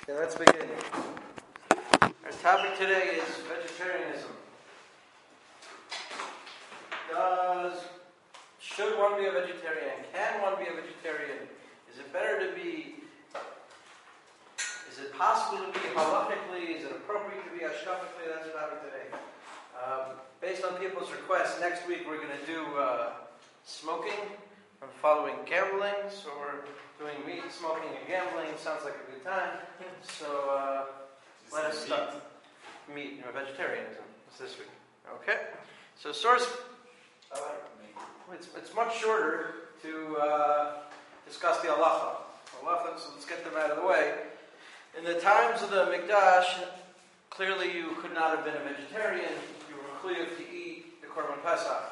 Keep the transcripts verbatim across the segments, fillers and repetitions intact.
Okay, let's begin. Our topic today is vegetarianism. Does, should one be a vegetarian? Can one be a vegetarian? Is it better to be, is it possible to be halachically? Is it appropriate to be hashkafically? That's our topic today. Um, based on people's requests, next week we're going to do uh, smoking and following gambling. So we're doing meat, smoking, and gambling. Sounds like a good time. So uh, let us start. Meat, you know, vegetarianism. It's this week. Okay. So source. Uh, it's, it's much shorter to uh, discuss the halacha. Halacha, so let's get them out of the way. In the times of the Mikdash, clearly you could not have been a vegetarian. You were mechuyev to eat the Korban Pesach.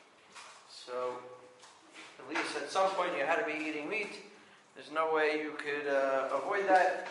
So, at least at some point you had to be eating meat. There's no way you could uh, avoid that.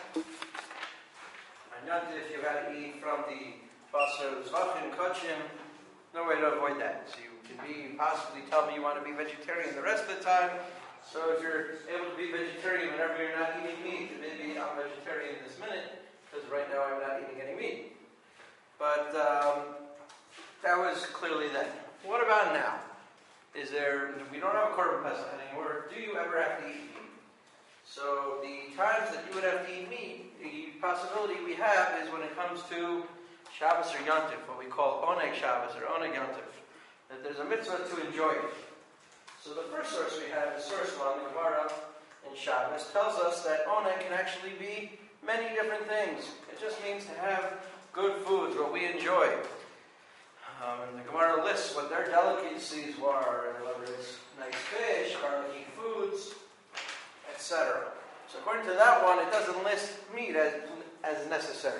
On Yom Tov, you had to eat from the basar, zvachim, kachim. No way to avoid that. So you can be, possibly tell me you want to be vegetarian the rest of the time. So if you're able to be vegetarian whenever you're not eating meat, then maybe I'm vegetarian this minute, because right now I'm not eating any meat. But um, that was clearly then. What about now? Is there, we don't have a Korban Pesach anymore. Do you ever have to eat meat? So the times that you would have to eat meat, the possibility we have is when it comes to Shabbos or Yom Tov, what we call Oneg Shabbos or Oneg Yom Tov, that there's a mitzvah to enjoy it. So the first source we have is source one, the Gemara in Shabbos, tells us that Oneg can actually be many different things. It just means to have good foods, what we enjoy. Um, and the Gemara lists what their delicacies were, and whether it's nice fish, garlicky foods, et cetera. So according to that one, it doesn't list meat as, as necessary.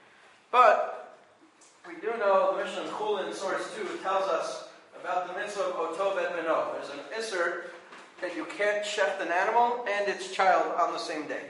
But we do know the Mishnah in Chulin, source two, tells us about the mitzvah of otov et beno. There's an isser that you can't shecht an animal and its child on the same day.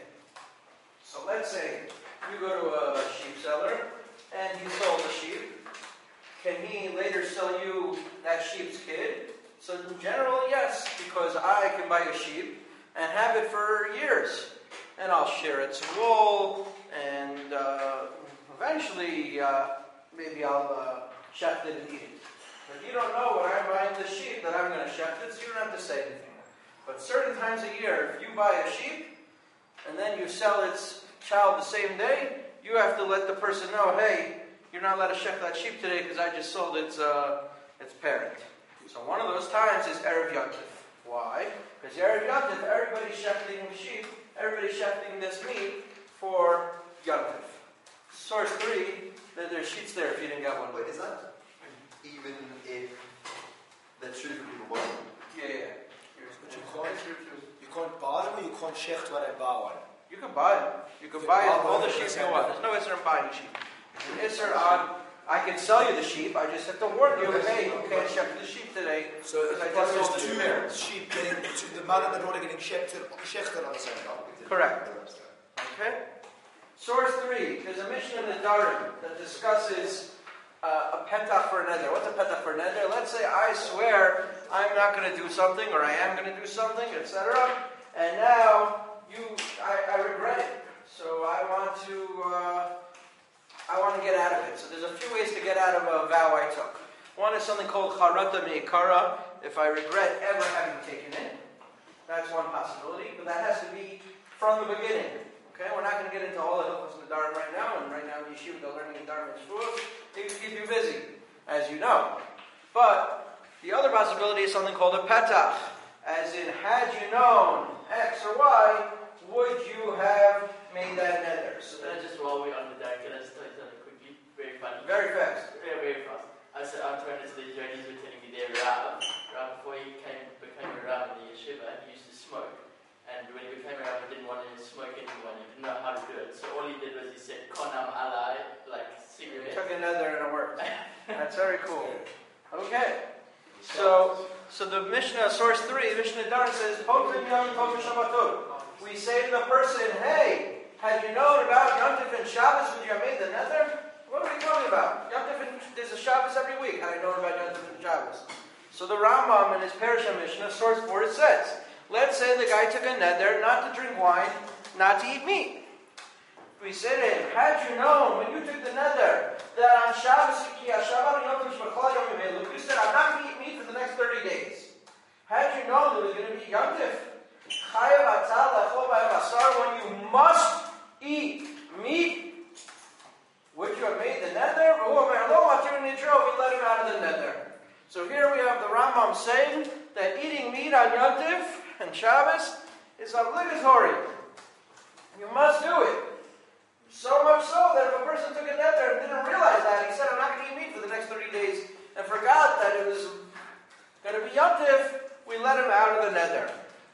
So let's say you go to a sheep seller and he sold a sheep. Can he later sell you that sheep's kid? So generally, yes, because I can buy a sheep and have it for years. And I'll share its wool, and uh, eventually, uh, maybe I'll uh, shecht it and eat it. But you don't know when I'm buying the sheep that I'm going to shecht it, so you don't have to say anything. But certain times a year, if you buy a sheep, and then you sell its child the same day, you have to let the person know, hey, you're not allowed to shecht that sheep today because I just sold its uh, its parent. So one of those times is Erev Yom Tov. Why? Because Erev Yom Tov, everybody's shechting sheep, everybody's shechting this meat for Yom Tov. Source three, that there's sheets there if you didn't get one. Wait, is that even if the truth people want? Yeah, yeah. But you can't, you can't buy them, or you can't shecht when I buy one? You can buy them. You can buy all the sheep you want. There's no isser in buying sheep. There's an isser on, I can sell you the sheep, I just have to warn you, hey, you can't shecht the sheep today. So because I if just sold there's the two parent. sheep getting, the mother and the daughter getting shechted, shechted on the same day. Correct. Okay? Source three, there's a Mishnah in the Darim that discusses uh, a petach for a neder. What's a petach for a neder? Let's say I swear I'm not going to do something, or I am going to do something, et cetera. And now you, I, I regret it. So I want to, uh, I want to get out of it. So there's a few ways to get out of a vow I took. One is something called charata me'ikara. If I regret ever having taken it, that's one possibility. But that has to be from the beginning. Okay, we're not going to get into all the hilchos nedarim right now, and right now in yeshiva they're learning nedarim and shvuos. It can keep you busy, as you know. But the other possibility is something called a petach, as in, had you known X or Y, would you have made that neder? So then just while we're on the deck, can I just tell you something quickly? Very funny. Very fast. Very, very fast. I said, I'm trying to the journeys were telling me their Rav. Rav, before he came, became a Rav in the yeshiva, he used to smoke. And when he became a Rav, he didn't want to smoke anyone. He didn't know how to do it. So all he did was he said, konam alai, like cigarette. Took a neder and it worked. That's very cool. Okay. So, so the Mishnah, source three, Mishnah Darim says, Potin Yom Tov Shabbatot. We say to the person, hey, had you known about Yom Tov and Shabbos when you made the neder? What are we talking about? Yom Tov and, there's a Shabbos every week. Had I known about Yom Tov and Shabbos? So the Rambam in his Parashah Mishnah, source four, it says, let's say the guy took a neder not to drink wine, not to eat meat. We we say to him, had you known when you took the nether that on Shabbos, you said, I'm not going to eat meat for the next thirty days. Had you known there was going to be Yom Tif, when you must eat meat, would you have made the nether? We let him out of the nether. So here we have the Rambam saying that eating meat on Yom Tif and Shabbos is obligatory. You must do it. So much so that if a person took a nether and didn't realize that, he said, I'm not going to eat meat for the next thirty days, and forgot that it was going to be Yom Tif, we let him out of the nether.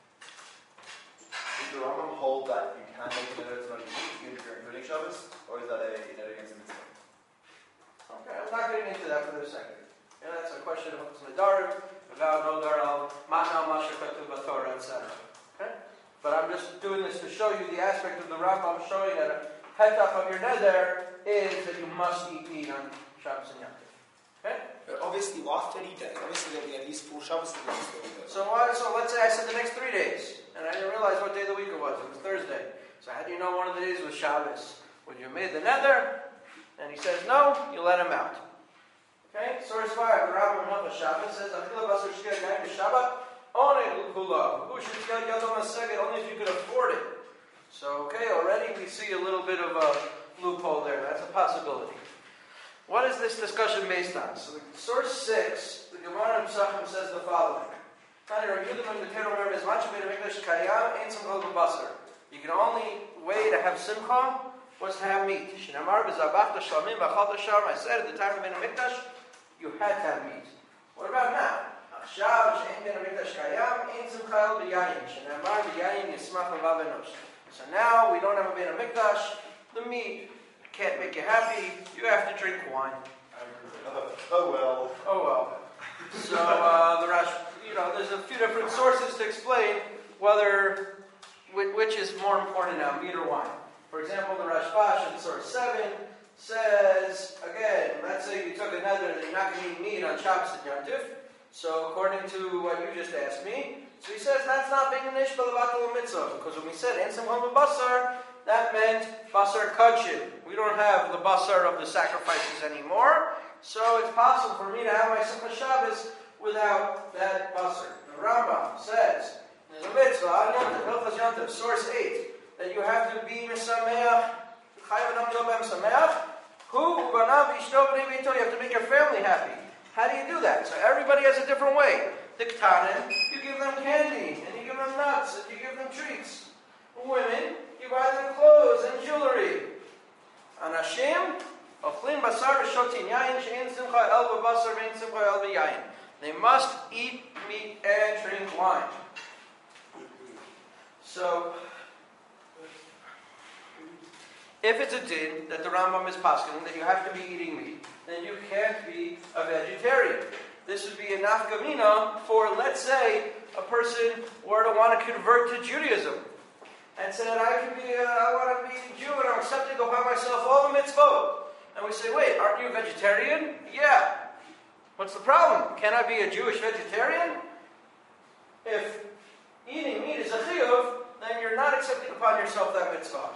Does the Rambam hold that you can make a nether to not eat meat if you're including Shabbos? Or is that a nether against the mitzvah? Okay, I'm not getting into that for this second. Yeah, that's a question of what's Nadar, about Nodar al Matna Mashakatu Batorah, et cetera. Okay? But I'm just doing this to show you the aspect of the Rambam showing that a hetach of your nether is that you must eat meat on Shabbos and Yom Tov. Okay? But obviously, what thirty days? Obviously, there'll be at least four Shabbos in the next thirty days. So, why, so let's say I said the next three days, and I didn't realize what day of the week it was. It was Thursday. So how do you know one of the days was Shabbos? When you made the nether, and he says no, you let him out. Okay? Source five, the Rambam Hilchos Shabbos says, "Achila basar shkia gayim b'Shabbat, oneg kula. Who should shkia yadam haseged only if you could afford it." So, okay, already we see a little bit of a loophole there. That's a possibility. What is this discussion based on? So, the source six, the Gemara in Pesachim says the following: You can only way to have simcha was to have meat. I said at the time of Ben HaMikdash, you had to have meat. What about now? So now we don't have a Ben HaMikdash. The meat can't make you happy. You have to drink wine. Oh well. Oh well. So uh, the Rash, you know, there's a few different sources to explain whether which is more important now, meat or wine. For example, the Rashbash in source seven says, again, let's say you took a nether that you're not going to eat meat on Shabbos and Yom Tov. So according to what you just asked me, so he says that's not being an ishbal about the mitzvah, because when we said ensim hom basar, that meant basar kachim. We don't have the basar of the sacrifices anymore, so it's possible for me to have my simcha Shabbos without that basar. The Rambam says there's a mitzvah on Yom Tov, Hilchos Yom Tov, source eight, that you have to be misameach, chayav adam yobem sameach. Who banav ishto b'nei beito? You have to make your family happy. How do you do that? So everybody has a different way. The Ketanim, you give them candy, and you give them nuts, and you give them treats. Women, you buy them clothes and jewelry. Anashim, ochlin basar v'shotin yayin, she'en simcha el b'basar ve'en simcha el b'yayin. They must eat meat and drink wine. So, if it's a din that the Rambam is poskening that you have to be eating meat, then you can't be a vegetarian. This would be a nafka mina for, let's say, a person were to want to convert to Judaism and said, I can be, uh, I want to be Jew and I'm accepting to go by myself all the mitzvot. And we say, wait, aren't you a vegetarian? Yeah. What's the problem? Can I be a Jewish vegetarian? If eating meat is a chiyuv, then you're not accepting upon yourself that mitzvah.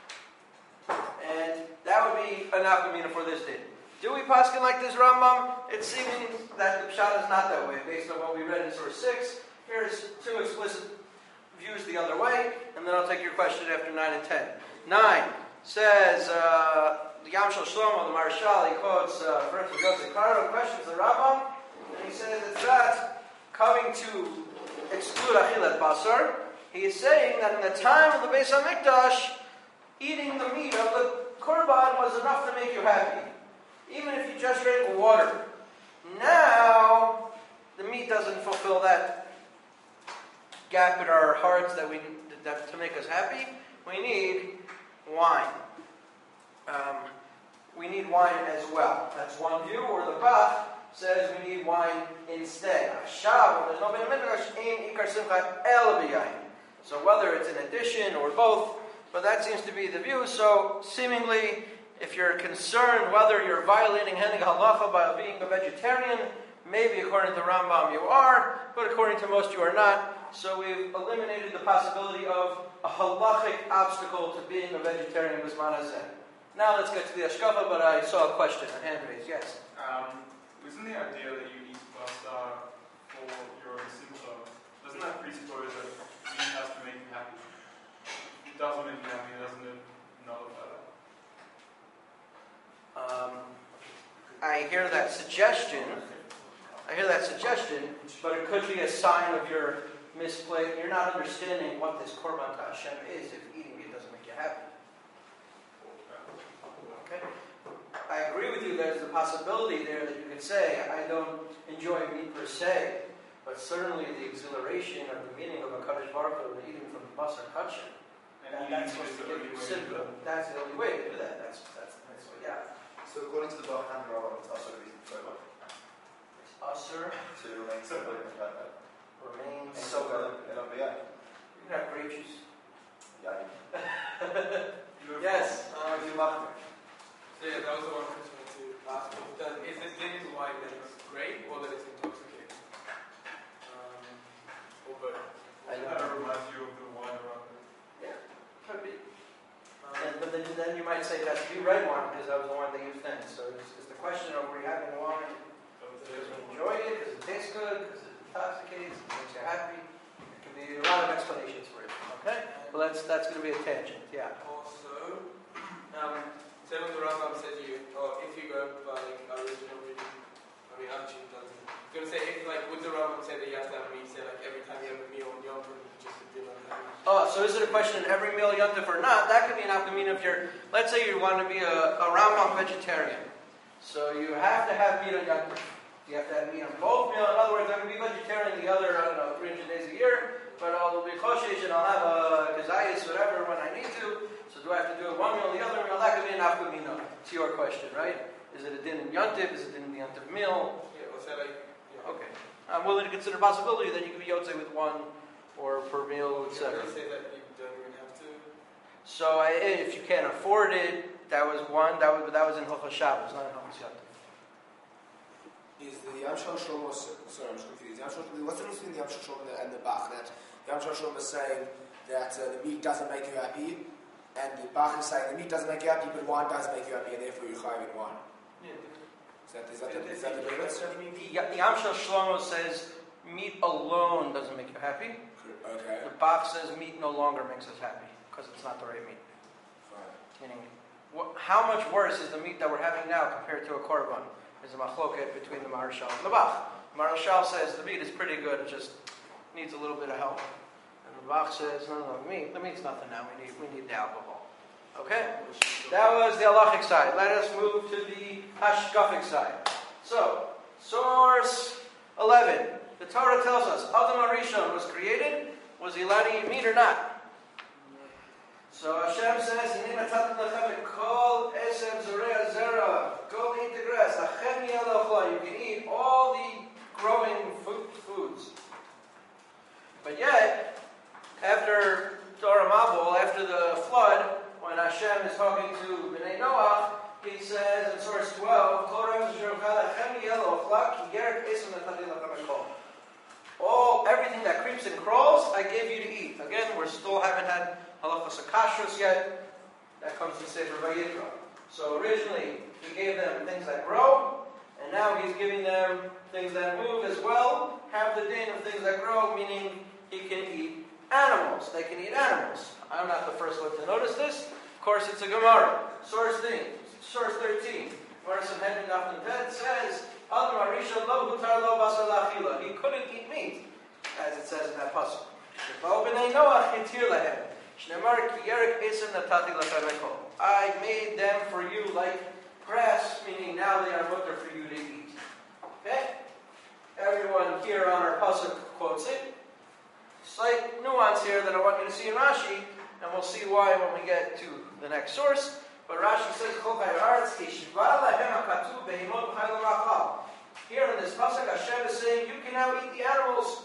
And that would be a nafka mina for this din. Do we paskin like this Rambam? It's seeming that the pshat is not that way, based on what we read in source six. Here's two explicit views the other way, and then I'll take your question after nine and ten. nine says, uh, the Yam Shel Shlomo, the Marshal, he quotes, uh, for instance, Yosef Karo questions the Rambam, and he says it's not coming to exclude Achilat Basar. He is saying that in the time of the Beis HaMikdash, eating the meat of the Korban was enough to make you happy. Even if you just drink water. Now, the meat doesn't fulfill that gap in our hearts that we that to make us happy. We need wine. Um, we need wine as well. That's one view. Or the Bach says we need wine instead. There's no So whether it's an addition or both, but that seems to be the view. So seemingly, if you're concerned whether you're violating Henig Halacha by being a vegetarian, maybe according to Rambam you are, but according to most you are not. So we've eliminated the possibility of a halachic obstacle to being a vegetarian with manazeh. Now let's get to the Ashkafa, but I saw a question, a hand raised, yes? Um, isn't the idea that you eat pasta for your simcha, doesn't that presuppose that meat has to make you happy? If it doesn't make you happy, doesn't it nullify that? Um, I hear that suggestion. I hear that suggestion, but it could be a sign of your misplaced. You're not understanding what this korban to Hashem is if eating it doesn't make you happy. Okay. I agree with you. There's the possibility there that you could say, I don't enjoy meat per se, but certainly the exhilaration or the meaning of a Kadosh Baruch Hu and eating from the basar kachim. And And that's eating supposed is to the give only you way to simcha. do it. That's the only way to do that. That's that's that's what. Yeah. So according to the Bach and Rambam, it's also to be sober. It's usher So you remain sober in that. remains And sober. sober in a biyah. You can have grape juice. Yeah. Yes. Uh, you machmir. So yeah, that was the one question to ask. That if the din is wine, then it's great, or that it's intoxicating. Um, or both. I That know. reminds you of the wine around it. Yeah. Could be. Um, And, but then, then you might say that's the red wine because that was the one they used then. So it's, it's the question of were you having wine because you enjoy it, because it tastes good, because it intoxicates, it makes you happy. There can be a lot of explanations for it. Okay? Well, that's that's going to be a tangent. Yeah. Also, um, say when the Rambam says you, or if you go by like original reading, I mean actually it doesn't. I'm gonna say if like would the Rambam say that you have to have meat? Say like every time you have a meal on Yom Tov, just a dinner. Oh, so is it a question in every meal yontif or not? That could be an afkamina if you're, let's say you want to be a, a Rambam vegetarian. So you have to have meat on yontif. You have to have meat on both meals. In other words, I'm going to be vegetarian the other, I don't know, three hundred days a year, but I'll be choshesh and I'll have a kazayas, whatever, when I need to. So do I have to do it one meal or the other meal? That could be an afkamina. It's your question, right? Is it a din in yontif? Is it a din in the yontif meal? Yeah, or say like. Yeah. Okay. I'm willing to consider possibility that you could be yotze with one or per meal, et Yeah, cetera. they say that you don't even have to. So I, if you can't afford it, that was one. That was that was in Hilchos Shabbos, not in Hilchos Yontif. Is the Yam Shel Shlomo, sorry, I'm just confused. Yam Shel, what's the difference between the Yam Shel Shlomo and the Bach? That Yam Shel Shlomo is saying that uh, the meat doesn't make you happy, and the Bach is saying the meat doesn't make you happy, but wine does make you happy, and therefore you're chayav in wine. Yeah. Is that, is that, the, is that the difference? The the Yam Shel Shlomo says meat alone doesn't make you happy. Okay. The Bach says meat no longer makes us happy because it's not the right meat. Fine. Meaning, wh- how much worse is the meat that we're having now compared to a korban? Is a machloket between the Maharshal and the Bach. Maharshal says the meat is pretty good, it just needs a little bit of help. And the Bach says, no, no, the meat, the meat's nothing now. We need, we need the alcohol. Okay, that was the halachic side. Let us move to the hashkafic side. So, source eleven. The Torah tells us Adam HaRishon was created. Was he allowed to eat meat or not? So Hashem says, "Hinei natatati lechem kol esem zorea zera, go eat the grass. Lachem yeh l'ochla." You can eat all the growing food, foods. But yet, after Torah Mabul, after the flood, when Hashem is talking to Bnei Noach, he says in source twelve, all, everything that creeps and crawls, I gave you to eat. Again, we still haven't had halachas kashrus yet. That comes in Sefer Vayikra. So originally, he gave them things that grow, and now he's giving them things that move as well. Have the din of things that grow, meaning he can eat animals. They can eat animals. I'm not the first one to notice this. Of course, it's a Gemara. Source thing, source thirteen. Gemara Sanhedrin Daf Nun Tet says, "Adam HaRishon lo hutar lo basar la'achila." He couldn't eat meat, as it says in that pasuk. V'o b'nei Noach hitir lahem. Shneimar ki yerek esem natati lachem ekol. I made them for you like grass, meaning now they are mutter for you to eat. Okay? Everyone here on our pasuk quotes it. Slight nuance here that I want you to see in Rashi, and we'll see why when we get to the next source. But Rashi says, here in this pasuk, Hashem is saying, you can now eat the animals.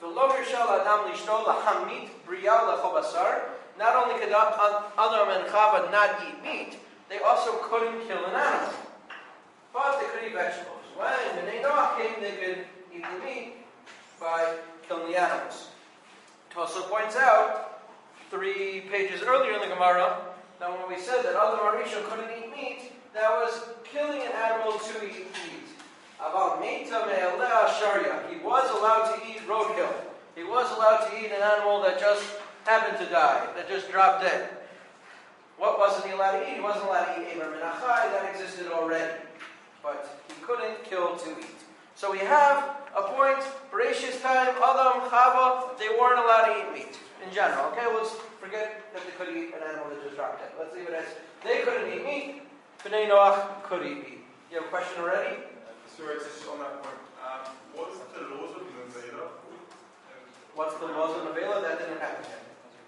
Not only could Adam and Chava not eat meat, they also couldn't kill an animal. But they could eat vegetables. When Bnei Noach came, they could eat the meat by killing the animals. Tosa points out, three pages earlier in the Gemara, that when we said that Adam Arisha couldn't eat meat, that was killing an animal to eat meat. Aval meita me'eleh sharia. He was allowed to eat roadkill. He was allowed to eat an animal that just happened to die, that just dropped dead. What wasn't he allowed to eat? He wasn't allowed to eat Eber min achai, that existed already. But he couldn't kill to eat. So we have a point, Bereshis time, Adam, Chava, they weren't allowed to eat meat in general. Okay, let's forget that they could eat an animal that just dropped dead. Let's leave it as they couldn't eat meat, Bnei Noach could eat meat. You have a question already? Sorry, just on that point. Um, what's the laws of Nevela? What's the laws of Nevela? That didn't happen yet.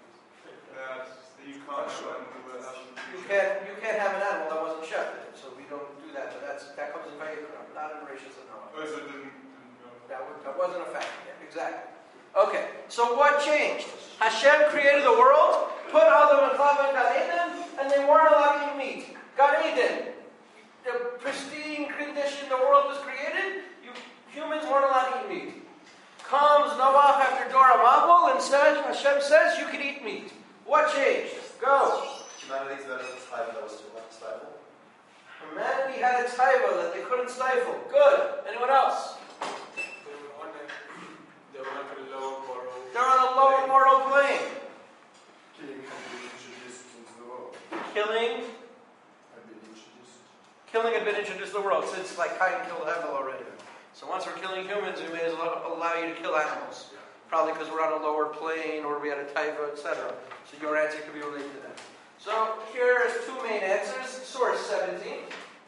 That you can't have an animal that You can't, you can't have an animal that wasn't shepherded, so we don't do that. But that's that comes in Vayikra, not in Bereshis of Noah. Oh, so it didn't, didn't go. That, was, that wasn't a fact yet, exactly. Okay, so what changed? Hashem created the world, put Adam and Chava in Gan Eden, and they weren't allowed to eat meat. Gan Eden, the pristine condition the world was created, you humans weren't allowed to eat meat. Comes Noah after Dora Mabul and says, Hashem says you can eat meat. What changed? Go. Humanity's better than taiva that was too much stifle. Humanity had a taiva that they couldn't stifle. Good. Anyone else? They were on a, they were on a lower moral. They're on a lower moral plane. Killing had been introduced into the world. Killing, Had been introduced. killing had been introduced to the world since like Cain killed Abel already. So once we're killing humans, we may as well allow you to kill animals. Probably because we're on a lower plane or we had a taiva, et cetera. So your answer could be related to that. So here's two main answers. Source seventeen.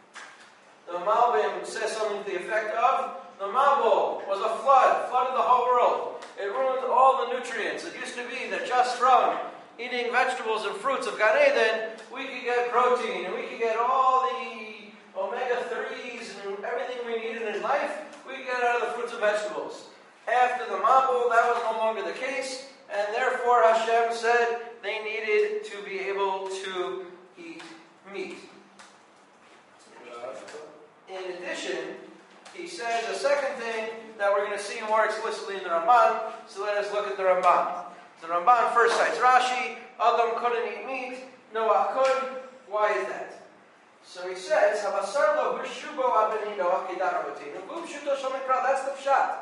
The Malbim says something to the effect of, the Mabul was a flood, flooded the whole world. It ruined all the nutrients. It used to be that just from eating vegetables and fruits of Gan Eden, we could get protein and we could get all the omega threes and everything we needed in life, we could get out of the fruits and vegetables. After the Mabul, that was no longer the case, and therefore Hashem said they needed to be able to eat meat. In addition, he says a second thing that we're going to see more explicitly in the Ramban, so let us look at the Ramban. The Ramban first cites Rashi, Adam couldn't eat meat, Noah could. Why is that? So he says, that's the pshat.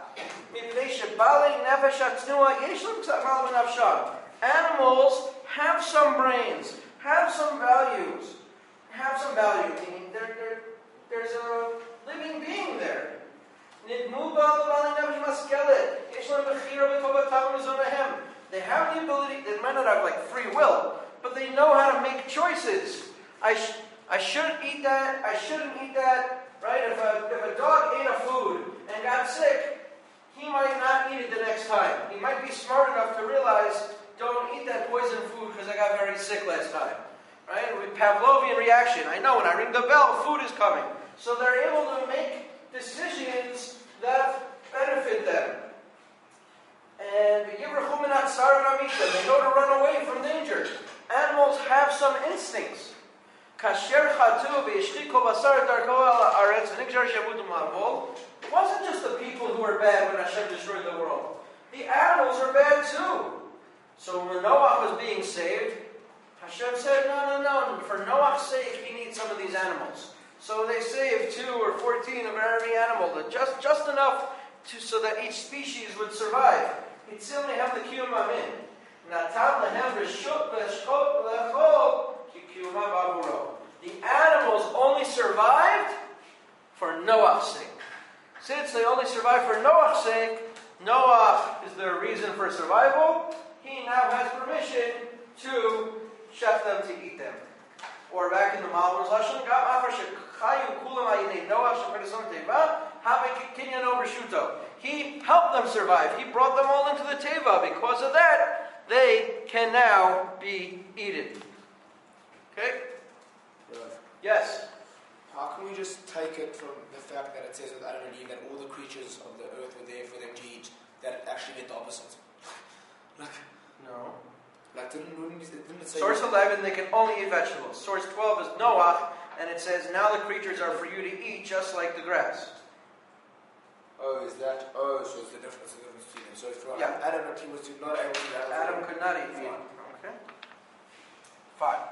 Animals have some brains, have some values, have some value, meaning they're, they're, there's a living being there. They have the ability, they might not have like free will, but they know how to make choices. I, sh- I shouldn't eat that, I shouldn't eat that, right? If a, if a dog ate a food and got sick, he might not eat it the next time. He might be smart enough to realize, don't eat that poison food because I got very sick last time. Right? With Pavlovian reaction. I know when I ring the bell, food is coming. So they're able to make decisions that benefit them. And they know to run away from danger. Animals have some instincts. It wasn't just the people who were bad when Hashem destroyed the world. The animals are bad too. So when Noah was being saved, Hashem said, no, no, no, for Noah's sake, he needs some of these animals. So they saved two or fourteen of every animal, just, just enough to, so that each species would survive. Hitzil mehem l'kiyum amin. Natan lehem reshut l'shchot l'chol k'kiyum b'avuro. The animals only survived for Noah's sake. Since they only survived for Noah's sake, Noah is their reason for survival. He now has permission to chef them to eat them. Or back in the Malbim's Lashon, he helped them survive. He brought them all into the Teva. Because of that, they can now be eaten. Okay? Yes? How can we just take it from the fact that it says with Adam and Eve that all the creatures of the earth were there for them to eat, that it actually meant the opposite? Like, No. like didn't, wouldn't it, didn't it say... Source eleven, they can only eat vegetables. Source twelve is Noah, and it says, now the creatures are for you to eat just like the grass. Oh, is that? Oh, so it's the difference. The difference between them. So for Yeah. Adam and he was not able to. Adam could not eat meat. Fine. Okay. Fine.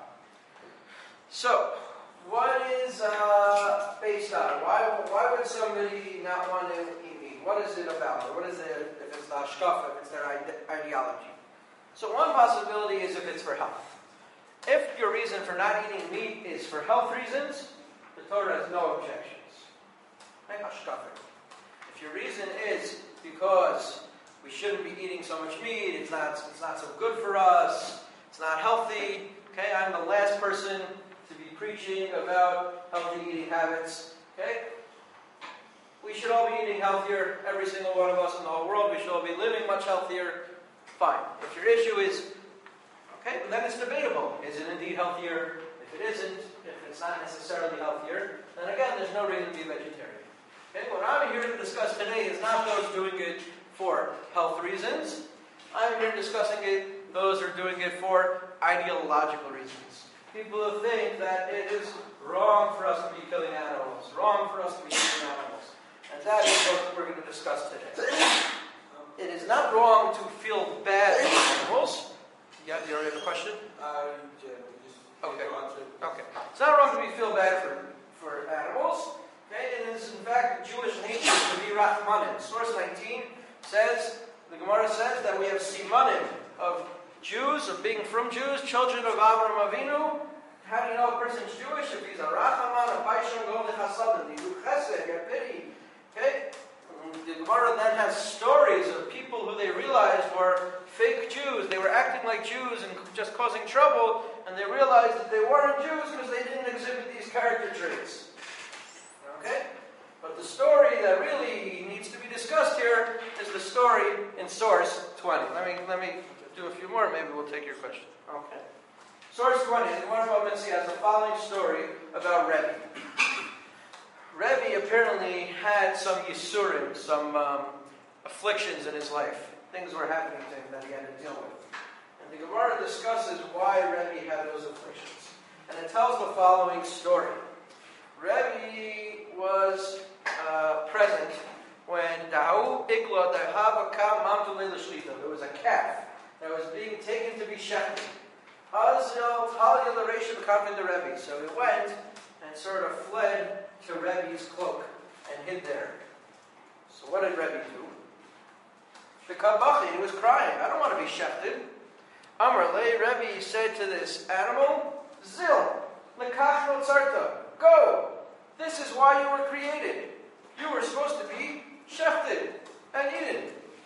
So, what is uh, based on? Why why would somebody not want to eat meat? What is it about? Or what is it if it's the hashkafa, if it's their ide- ideology? So one possibility is if it's for health. If your reason for not eating meat is for health reasons, the Torah has no objections. Right? Hashkafa. If your reason is because we shouldn't be eating so much meat, it's not it's not so good for us, it's not healthy. Okay, I'm the last person to be preaching about healthy eating habits. Okay? We should all be eating healthier, every single one of us in the whole world. We should all be living much healthier. Fine. If your issue is, okay, then it's debatable. Is it indeed healthier? If it isn't, if it's not necessarily healthier, then again, there's no reason to be vegetarian. Okay? What I'm here to discuss today is not those doing it for health reasons. I'm here discussing it, those are doing it for ideological reasons. People who think that it is wrong for us to be killing animals, wrong for us to be eating animals. And that is what we're going to discuss today. It is not wrong to feel bad for animals. Yeah, you already have a question? Uh, yeah, just Okay. answer it. Okay. It's not wrong to be feel bad for, for animals. Okay? It is in fact Jewish nature to be Rahmanim. Source nineteen says, the Gemara says that we have simanim of Jews, of being from Jews, children of Avraham Avinu. How do you know a person's Jewish? If he's a Rachaman, a Baishon, Gol Chasadim, he do chesed, he pity. Okay? The Gemara then has stories of people who they realized were fake Jews. They were acting like Jews and just causing trouble, and they realized that they weren't Jews because they didn't exhibit these character traits. Okay? But the story that really needs to be discussed here is the story in source twenty. Let me let me do a few more, maybe we'll take your question. Okay. Source twenty, the Gemara Bava Metzia has the following story about Rebbe. Rebbe apparently had some yisurim, some um, afflictions in his life. Things were happening to him that he had to deal with. And the Gemara discusses why Rebbe had those afflictions. And it tells the following story. Rebbe was uh, present when Dahu Igla Dahava Kam Mamtulei L'Shlita. There was a calf that was being taken to be shechted. Hazil Talia L'Reisha B'Kafin the Rebbe. So he went and sort of fled to Rebbe's cloak and hid there. So what did Rebbe do? The Kabachi, he was crying. I don't want to be shechted. Amar Le, Rebbe said to this animal, Zil, Lekach no tzarta. Go! This is why you were created. You were supposed to be shechted and eaten.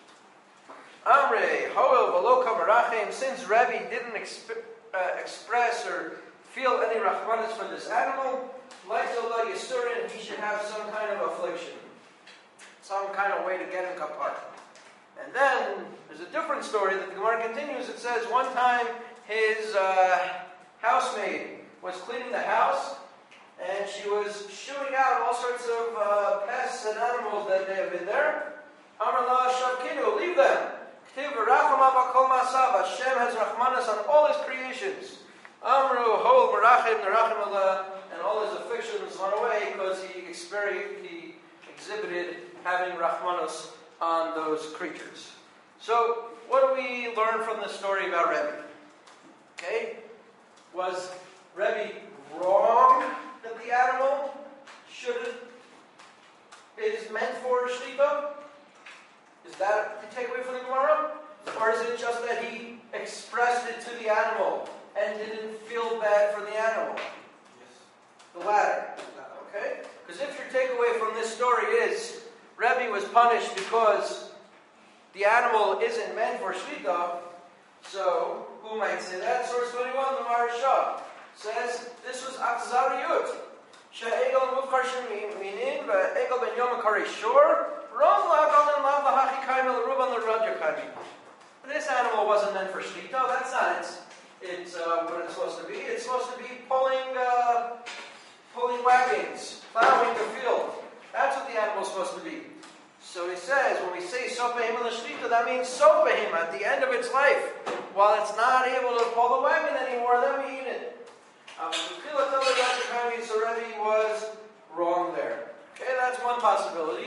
Amre, Hoel Velo Kamarachem, since Rebbe didn't exp- uh, express or feel any rachmanis for this animal, like Zola Yisurin, he should have some kind of affliction. Some kind of way to get him kapar. And then, there's a different story that the Gemara continues. It says, one time, his uh, housemaid was cleaning the house, and she was shooting out all sorts of uh, pests and animals that may have been there. Amar la shavkinu, leave them. K'tiv v'racham aba kol ma'asav. Hashem has rachmanas on all his creations. Amru hol v'rachim n'rachim Allah, and all his afflictions went away because he experienced, he exhibited having rachmanos on those creatures. So, what do we learn from the story about Rebbe? Okay, was Rebbe wrong that the animal should is meant for shechita? Is that the takeaway from the Gemara? Or is it just that he expressed it to the animal and didn't feel bad for the animal? Yes. The latter. Okay? Because if your takeaway from this story is Rebbe was punished because the animal isn't meant for shechita, so who might say that? Source twenty-one, the Maharsha says this was Akzariyut. She'egel muvkar sheminin ve'egel ben yom akari shor rom la'agal and lav lahachi kaim el ruban l'radya kaim. This animal wasn't meant for shechita. That's not its, it's uh, what it's supposed to be. It's supposed to be pulling uh, pulling wagons, plowing the field. That's what the animal's supposed to be. So he says, when we say sofahim l'shechita, that means sofahim at the end of its life. While it's not able to pull the wagon anymore, then we eat it. Um, so Rebbe was wrong there. Okay, that's one possibility.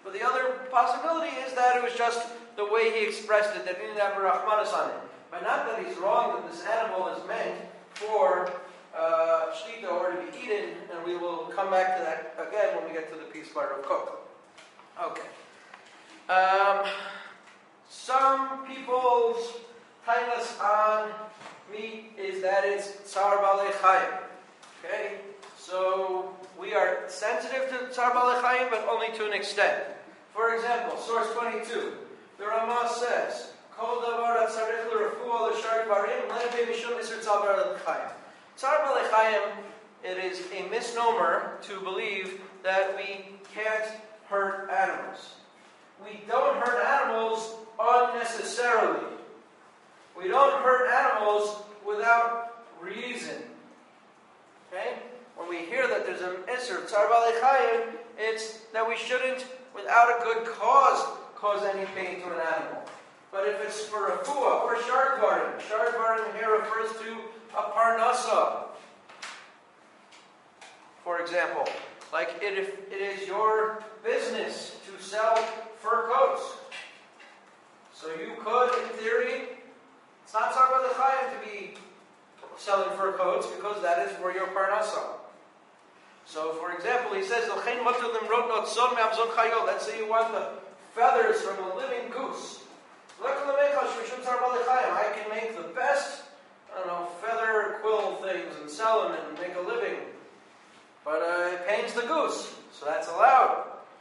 But the other possibility is that it was just the way he expressed it, that he didn't have a Rahmanas on it. But not that he's wrong that this animal is meant for uh, Shlita or to be eaten, and we will come back to that again when we get to the piece by Rav Kook. Okay. Um, some people's kindness on meat is that it's Tsar Balei Chayim. Okay? So we are sensitive to Tsar Balei Chayim, but only to an extent. For example, source twenty-two. The Ramah says, Kol davar atzarech l'refuah l'shar dvarim le'be mishum isur Tsar Balei Chayim. Tsar Balei Chayim, it is a misnomer to believe that we can't hurt animals. We don't hurt animals unnecessarily. We don't hurt animals without reason. Okay? When we hear that there's an Isser, Tsar Balei Chayim, it's that we shouldn't, without a good cause, cause any pain to an animal. But if it's for a fuah or shar dvarim, shar dvarim here refers to a parnasa. For example, like it, if it is your business to sell fur coats, so you could, in theory, it's not Tsar Balei Chayim to be selling fur coats because that is for your parnasa. So, for example, he says, let's say you want the feathers from a living goose. I can make the best, I don't know, feather quill things and sell them and make a living. But uh, it pains the goose, so that's allowed.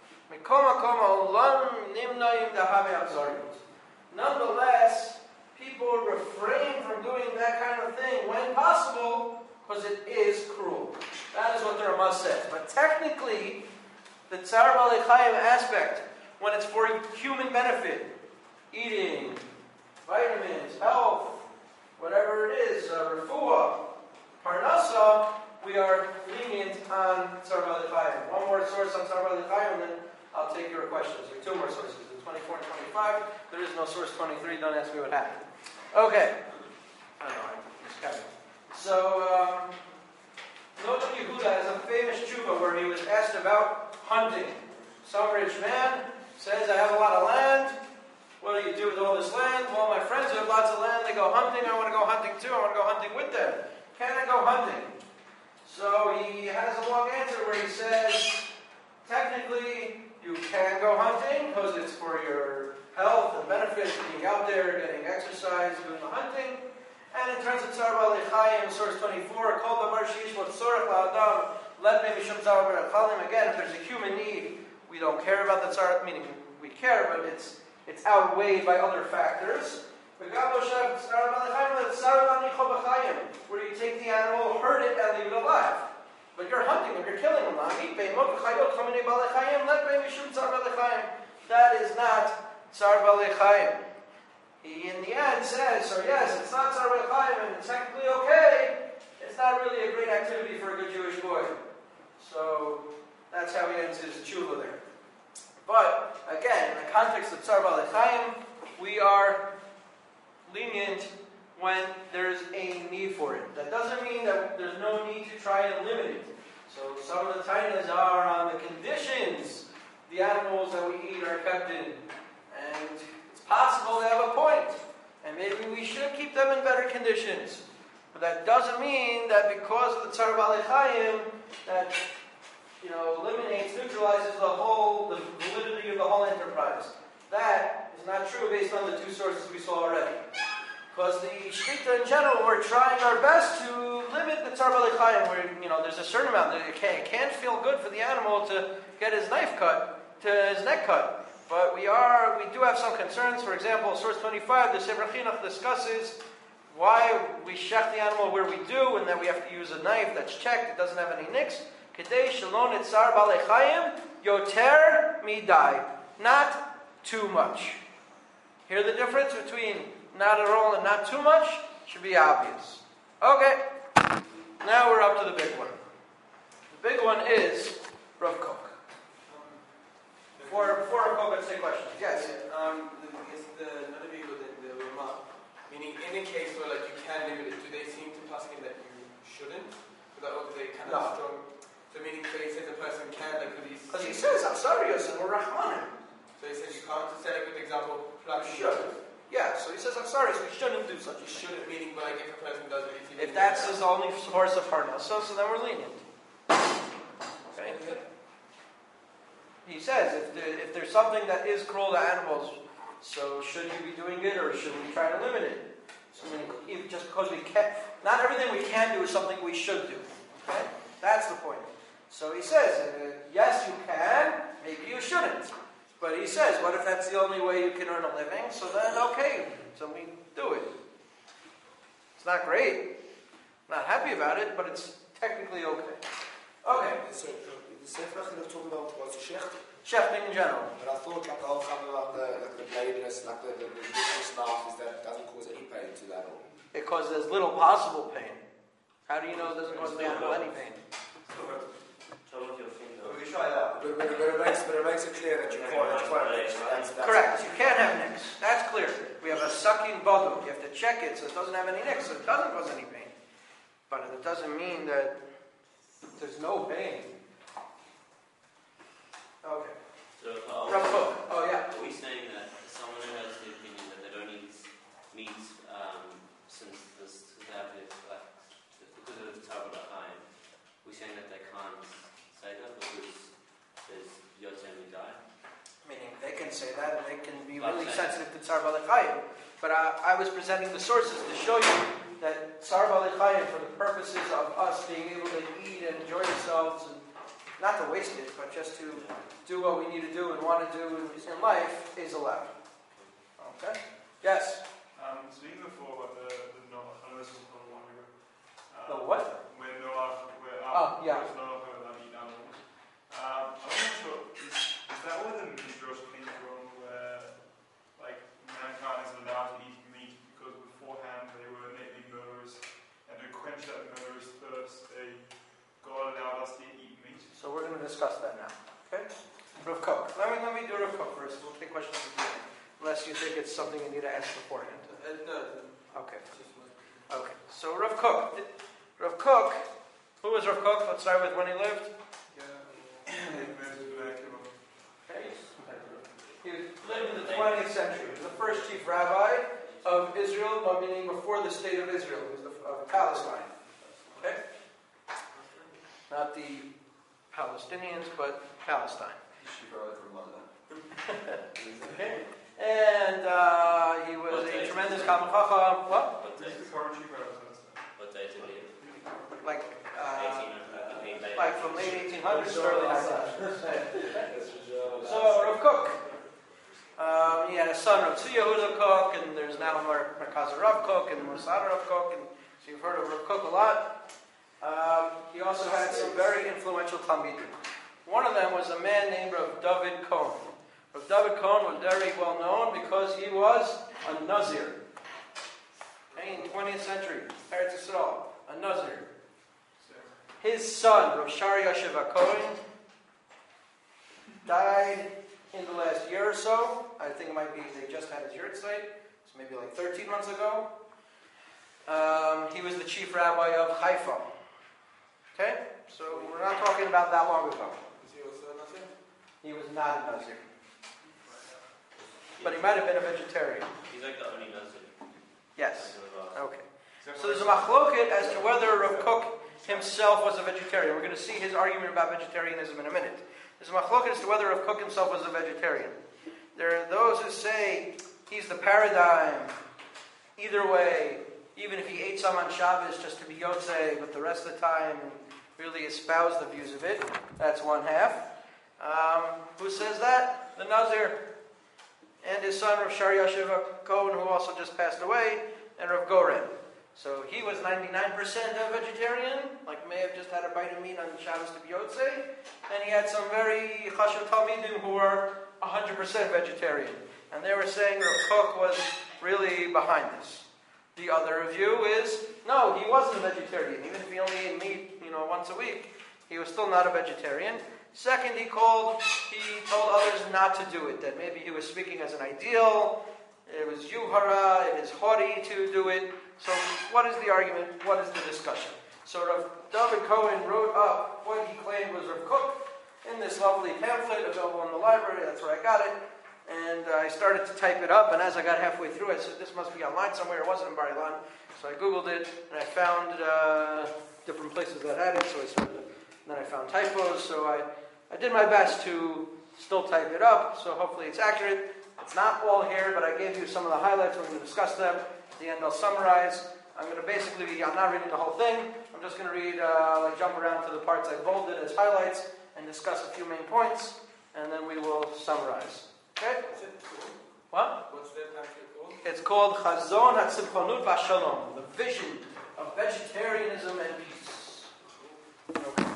Nonetheless, people refrain from doing that kind of thing when possible because it is cruel. That is what the Ramah says. But technically, the Tsar Balei Chayim aspect, when it's for human benefit, eating, vitamins, health, whatever it is, uh, refuah, parnasa, we are lenient on Tsar Balei Chayim. One more source on Tsar Balei Chayim, then I'll take your questions. There are two more sources, the twenty-four and twenty-five. There is no source twenty-three. Don't ask me what happened. Okay. I don't know. I miscounted. So, um, Noam Yehuda has a famous tshuva where he was asked about hunting. Some rich man says, I have a lot of land. What do you do with all this land? Well, my friends have lots of land. They go hunting. I want to go hunting too. I want to go hunting with them. Can I go hunting? So he has a long answer where he says, technically, you can go hunting because it's for your health and benefits, being out there, getting exercise, doing the hunting. And in terms of Tsar Balei Chayim, source twenty-four, Kol davar sheish bo tzorech la'adam, let me mishum tsar balei chayim. Again, if there's a human need, we don't care about the tsar, meaning we care, but it's it's outweighed by other factors. Where you take the animal, hurt it, and leave it alive. But you're hunting them, you're killing them. That is not Tsar Balei Chayim. He, in the end, says, so yes, it's not Tsar Balei Chayim, and it's technically okay. It's not really a great activity for a good Jewish boy. So, that's how he ends his tshuva there. But, again, in the context of Tsar Balei Chayim, we are lenient when there's a need for it. That doesn't mean that there's no need to try and limit it. So some of the tainas are on the conditions the animals that we eat are kept in. And it's possible they have a point. And maybe we should keep them in better conditions. But that doesn't mean that because of the Tsar Balei Chayim, that, you know, eliminates, neutralizes the whole, the validity of the whole enterprise. That is not true based on the two sources we saw already. Because the Shechita in general, we're trying our best to limit the Tsar Balei Chayim, where, you know, there's a certain amount that it can't, it can't feel good for the animal to get his knife cut, to his neck cut. But we are, we do have some concerns. For example, source twenty-five, the Sefer Chinuch discusses why we shech the animal where we do, and that we have to use a knife that's checked, it doesn't have any nicks. Kedei shalon et Tsar Balei Chayim yoter midai. Not too much. Hear the difference between not at all and not too much? Should be obvious. Okay. Now we're up to the big one. The big one is Rav Kook. Before, before Rav Kook, let's take questions. Yes? Yeah, um, the, is the another view with the, the Ramah, meaning in a case where like you can limit it, do they seem to pass in that you shouldn't? Or are they kind of No. strong? So meaning, so he says a person can, like, with these... Because he says, I'm sorry, Yosef, we're Rahmanim. So he says you can't, to set a good example, pluck You should. Yeah, so he says, I'm sorry, so we shouldn't do such a You thing. shouldn't, meaning like if a person does it, if, If that's his only source of parnasa, so then we're lenient. Okay? He says, if, there, if there's something that is cruel to animals, so should you be doing it, or should we try to limit it? So I mean, if, just because we can't, not everything we can do is something we should do. Okay? That's the point. So he says, uh, yes, you can, maybe you shouldn't. But he says, what if that's the only way you can earn a living? So then, okay, so we do it. It's not great. I'm not happy about it, but it's technically okay. Okay. So, the Sefer Chinuch talking about what's the shecht? Shechting in general. But I thought like the whole thing about the, like the bladeless, like the, the, the vicious knife is that it doesn't cause any pain to that all. It causes little possible pain. How do you know it doesn't cause the animal any pain? We can try it out. But, but, but, it makes, but it makes it clear that you can't, that you can't that's, that's Correct. You can't have nicks. That's clear. We have a sucking bubble. You have to check it so it doesn't have any nicks, so it doesn't cause any pain. But it doesn't mean that there's no pain. Okay. So, uh, Rav Kook. Oh, yeah. are we saying that someone who has the opinion that they don't eat meat um, since this they have it, like, because of the Tzar B'Chaim, we're saying that they can't say that because there's Yotzei Midai? Meaning they can say that and they can be But really then- sensitive to Tzar B'Chayim. But I, I was presenting the sources to show you that Tzar B'Chayim, for the purposes of us being able to eat and enjoy ourselves, and not to waste it, but just to do what we need to do and want to do in life, is allowed. Okay? Yes? Um, speaking before about the, the Noah, I know this was quite a while ago. Um, The what? When Noah, where Oh, yeah. was Noah heard about eating animals. Um, I'm not sure, is, is that where the Midrash came from, where, like, mankind is allowed to eat meat because beforehand they were innately murderers, and to quench that murderous thirst, they, God allowed us to eat meat? So we're going to discuss that now. Okay? Rav Kook. Let me, let me do Rav Kook first. We'll take questions at the beginning. Unless you think it's something you need to ask beforehand. Uh, no, Okay. it's just my... Okay. So Rav Kook. Rav Kook. Who was Rav Kook? Let's start with when he lived. Yeah. Okay. He lived in the twentieth century. He was the first chief rabbi of Israel, meaning before the state of Israel. He was the, of Palestine. Okay? Not the Palestinians, but Palestine. She brought it from London. Okay? And uh, he was Okay. a tremendous Talmid Chacham. What? What Who's date? the current chief rabbi of Palestine? What date did he? Like, uh, eighteen hundred. like from late eighteen hundreds to early nineteen hundreds. So Rav Kook. Um, he had a son, Rav Tzvi Yehuda Kook, and there's now Mar- Markaz Rav Kook and Masada Rav Kook, and so you've heard of Rav Kook a lot. Um, he also had some very influential Talmidim. One of them was a man named Rav David Cohen. Rav David Cohen was very well known because he was a Nazir. Okay, in the twentieth century, Eretz Yisrael, a Nazir. His son, Rav Shari Yashiva Cohen, died in the last year or so. I think it might be they just had his yurtzeit, so maybe like thirteen months ago. Um, he was the chief rabbi of Haifa. Okay, so we're not talking about that long ago. Is he also a Nazir? He was not a Nazir, but he might have been a vegetarian. He's like the only Nazir. Yes. Like, Okay. So there's a machloket as to whether Rav Kook himself was a vegetarian. We're going to see his argument about vegetarianism in a minute. There's a machloket as to whether Rav Kook himself was a vegetarian. There are those who say he's the paradigm. Either way, even if he ate some on Shabbos just to be yotzei, but the rest of the time really espouse the views of it. That's one half. Um, who says that? The Nazir. And his son, Rav Shari Yashiva Cohen, who also just passed away, and Rav Goren. So he was ninety-nine percent a vegetarian, like may have just had a bite of meat on Shabbos to be yotzei, and he had some very chashuv talmidim who were one hundred percent vegetarian. And they were saying Rav Kook was really behind this. The other view is, no, he wasn't a vegetarian. Even if he only ate meat, you know, once a week, he was still not a vegetarian. Second, he called, he told others not to do it, that maybe he was speaking as an ideal, it was yuhara, it is haughty to do it. So what is the argument? What is the discussion? So Rav David Cohen wrote up what he claimed was Rav Kook in this lovely pamphlet available in the library, that's where I got it. and I started to type it up, and as I got halfway through, I said, this must be online somewhere. It wasn't in Bar Ilan. So I Googled it, and I found uh, different places that had it, so I started, and then I found typos, so I, I did my best to still type it up, so hopefully it's accurate. It's not all here, but I gave you some of the highlights. We're going to discuss them. At the end, I'll summarize. I'm going to basically, I'm not reading the whole thing. I'm just going to read, uh, like jump around to the parts I bolded as highlights and discuss a few main points, and then we will summarize. Okay? Is it cool? What? What's that actually called? It's called Chazon HaTzimchonut VaShalom, the vision of vegetarianism and peace. Okay.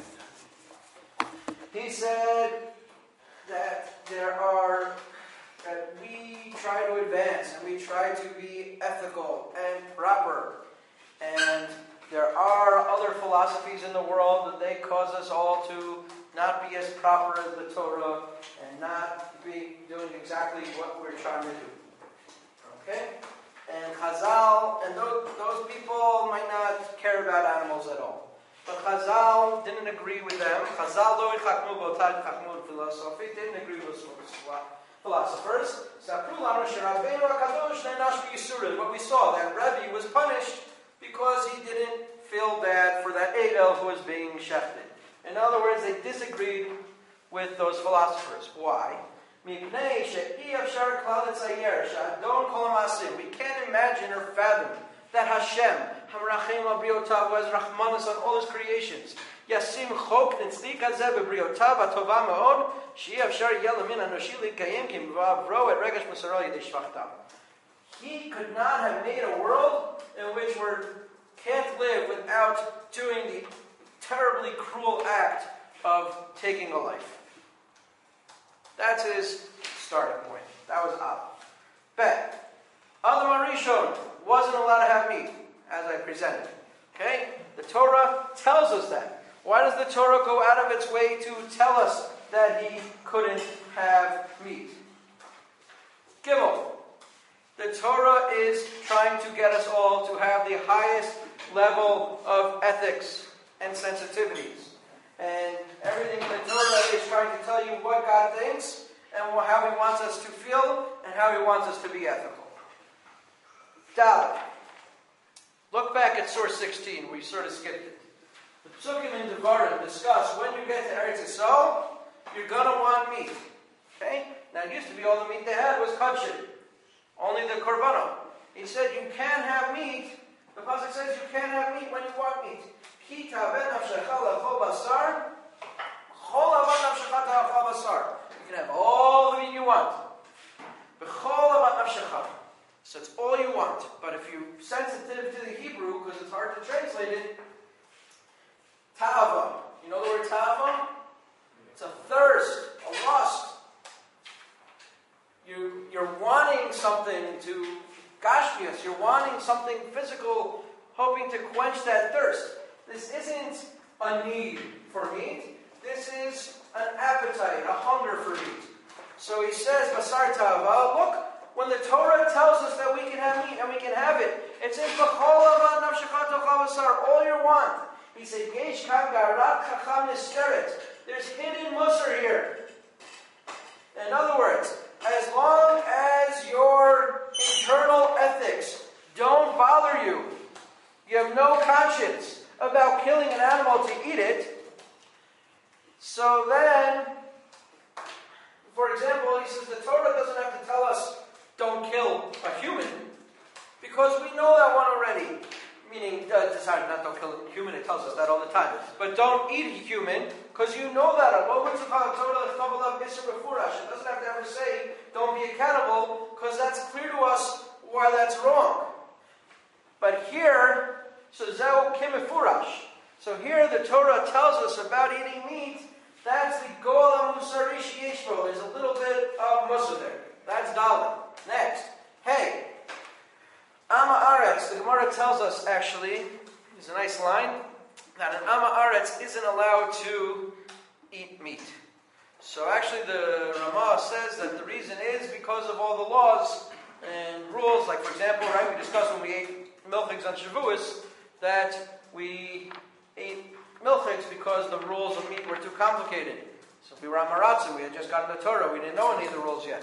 He said that there are, that we try to advance and we try to be ethical and proper. And there are other philosophies in the world that they cause us all to not be as proper as the Torah and not be doing exactly what we're trying to do. Okay? And Chazal, and those, those people might not care about animals at all. But Chazal didn't agree with them. Chazal lo yichachmu b'otad yichachmu philosophy, didn't agree with philosophers. What we saw, that Rebbe was punished because he didn't feel bad for that Egel who was being shechted. In other words, they disagreed with those philosophers. Why? We can't imagine or fathom that Hashem, Hamrachem Abriotav, was Rahmanas on all his creations. Yasim Chok Nitzlik Hazeh Bebriotav Atova Meod, She'ev Shar Yelamin Anoshi Likayim Kim Vavro et Regesh Musarol Yidei Shvachtav. He could not have made a world in which we can't live without doing the terribly cruel act of taking a life. That's his starting point. That was Ab. Bet. Adam Arishon wasn't allowed to have meat, as I presented. Okay? The Torah tells us that. Why does the Torah go out of its way to tell us that he couldn't have meat? Gimel. The Torah is trying to get us all to have the highest level of ethics and sensitivities. And everything in the Torah is trying to tell you what God thinks and how he wants us to feel and how he wants us to be ethical. Dalet. Look back at source sixteen. We sort of skipped it. The Psukim and Devarim discuss when you get to Eretz Yisrael, you're going to want meat. Okay? Now it used to be all the meat they had was kosher. Only the korbanon. He said you can have meat. The pasuk says you can have meat when you want meat. You can have all the meat you want. So it's all you want. But if you're sensitive to the Hebrew, because it's hard to translate it, ta'ava. You know the word ta'ava? It's a thirst, a lust. You, you're wanting something to gashmias. You're wanting something physical, hoping to quench that thirst. This isn't a need for meat. This is an appetite, a hunger for meat. So he says, Basar Ta'ava, look, when the Torah tells us that we can have meat and we can have it, it says, all you want. He said, there's hidden musar here. In other words, as long as your internal ethics don't bother you, you have no conscience about killing an animal to eat it, so then, for example, he says the Torah doesn't have to tell us don't kill a human, because we know that one already. Meaning, uh, sorry, not don't kill a human, it tells us that all the time. But don't eat a human, because you know that. What would you call it? It doesn't have to ever say don't be a cannibal, because that's clear to us why that's wrong. But here, so zeu kimifurash. So here the Torah tells us about eating meat. That's the gola musari sheyeshbo. There's a little bit of musa there. That's dalet. Next, hey, Amma Aretz. The Gemara tells us actually, there's a nice line that an Amma Aretz isn't allowed to eat meat. So actually, the Ramah says that the reason is because of all the laws and rules. Like for example, right, we discussed when we ate milchigs on Shavuos that we ate milchigs because the rules of meat were too complicated. So if we were on Maratzu, we had just gotten the Torah, we didn't know any of the rules yet.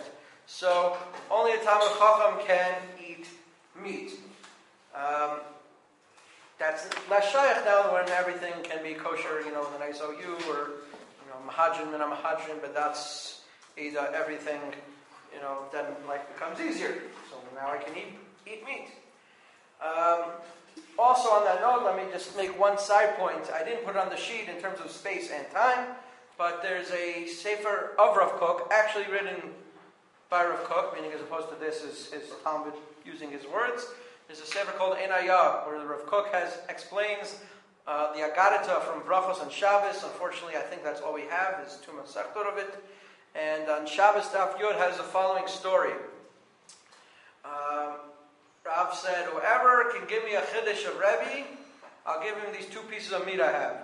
So only a Talmid Chacham can eat meat. Um, that's less shaykh now when everything can be kosher, you know, with an I S O U or, you know, mahadrin and a mahadrin, but that's either everything, you know, then life becomes easier. So now I can eat, eat meat. Um, also on that note, let me just make one side point. I didn't put it on the sheet in terms of space and time, but there's a Sefer of Rav Kook, actually written by Rav Kook, meaning as opposed to this is his Talmud using his words. There's a Sefer called Ein Ayah, where Rav Kook has explains uh, the Agadita from Brachos and Shabbos. Unfortunately, I think that's all we have. There's two Masechtot of it. And on Shabbos Daf Yud has the following story. Um, Rav said, whoever can give me a Chiddush of Rebbe, I'll give him these two pieces of meat I have.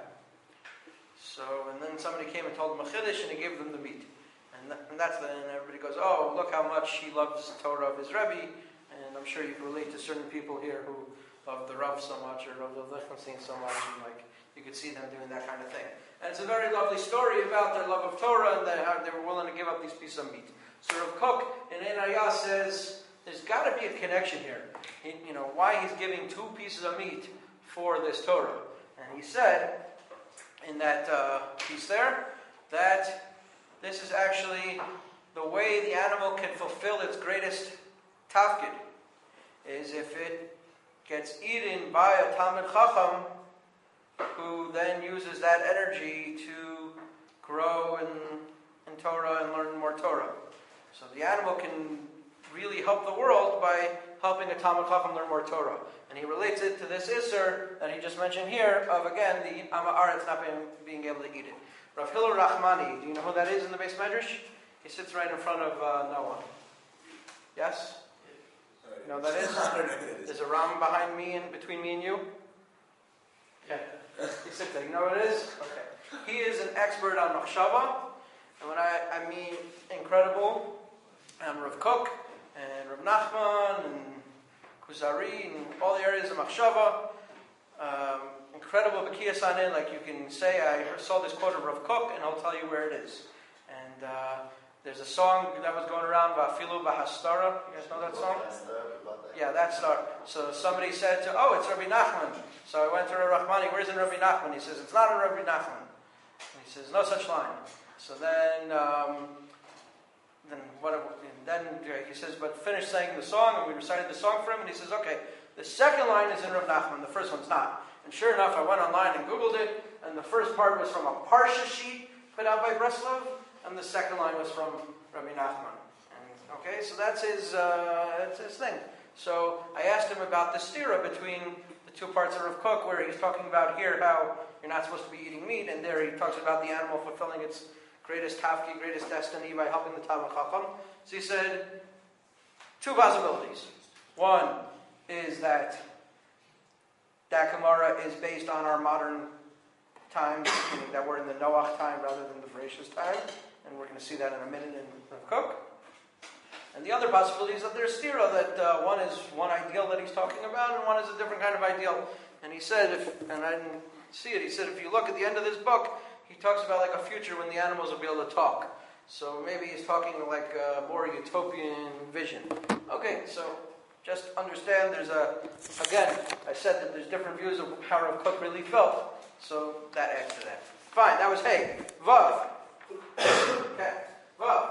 So, and then somebody came and told him a Chiddush, and he gave them the meat. And, th- and that's the, and everybody goes, oh, look how much he loves the Torah of his Rebbe. And I'm sure you can relate to certain people here who love the Rav so much, or love the Lichtenstein so much, and like, you could see them doing that kind of thing. And it's a very lovely story about their love of Torah, and that how they were willing to give up these pieces of meat. So Rav Kook in Ein Ayah says, there's got to be a connection here. He, you know, why he's giving two pieces of meat for this Torah. And he said, in that uh, piece there, that this is actually the way the animal can fulfill its greatest tafkid, is if it gets eaten by a Talmid Chacham, who then uses that energy to grow in, in Torah and learn more Torah. So the animal can really help the world by helping a Talmid Chacham learn more Torah. And he relates it to this Isser that he just mentioned here of, again, the Amma Aretz not being, being able to eat it. Rav Hillel Rachmani, do you know who that is in the Beis Medrash? He sits right in front of uh, Noah. Yes? You know who that is? There's a Ram behind me and between me and you. Okay. He sits there. You know what it is? Okay. He is an expert on Machshava. And when I, I mean incredible, um, Rav Kook and Rav Nachman and Kuzari and all the areas of Machshava. Um, incredible B'kiyas on it. Like you can say, I saw this quote of Rav Kook and I'll tell you where it is. And uh, there's a song that was going around, Vafilu Bahastara. You guys know that song? Yeah, that star. So somebody said to, oh, it's Rabbi Nachman. So I went to Rabbi Rahmani, where's in Rabbi Nachman? He says, it's not in Rabbi Nachman. And he says, no such line. So then, um, then what? Then he says, but finish saying the song, and we recited the song for him, and he says, okay, the second line is in Rabbi Nachman, the first one's not. And sure enough, I went online and Googled it, and the first part was from a Parsha sheet put out by Breslov, and the second line was from Rabbi Nachman. And, okay, so that's his, uh, that's his thing. So I asked him about the stira between the two parts of Rav Kook, where he's talking about here how you're not supposed to be eating meat, and there he talks about the animal fulfilling its greatest tafki, greatest destiny by helping the Talmid Chacham. So he said, two possibilities. One is that that Gemara is based on our modern time, meaning that we're in the Noach time rather than the Bereshis time, and we're going to see that in a minute in Rav Kook. And the other possibility is that there's stira, that uh, one is one ideal that he's talking about, and one is a different kind of ideal. And he said, if, and I didn't see it, he said, if you look at the end of this book, he talks about like a future when the animals will be able to talk. So maybe he's talking like a more utopian vision. Okay, so just understand there's a, again, I said that there's different views of how Rav Kook really felt, so that adds to that. Fine, that was Hey. Vav. Okay, Vav.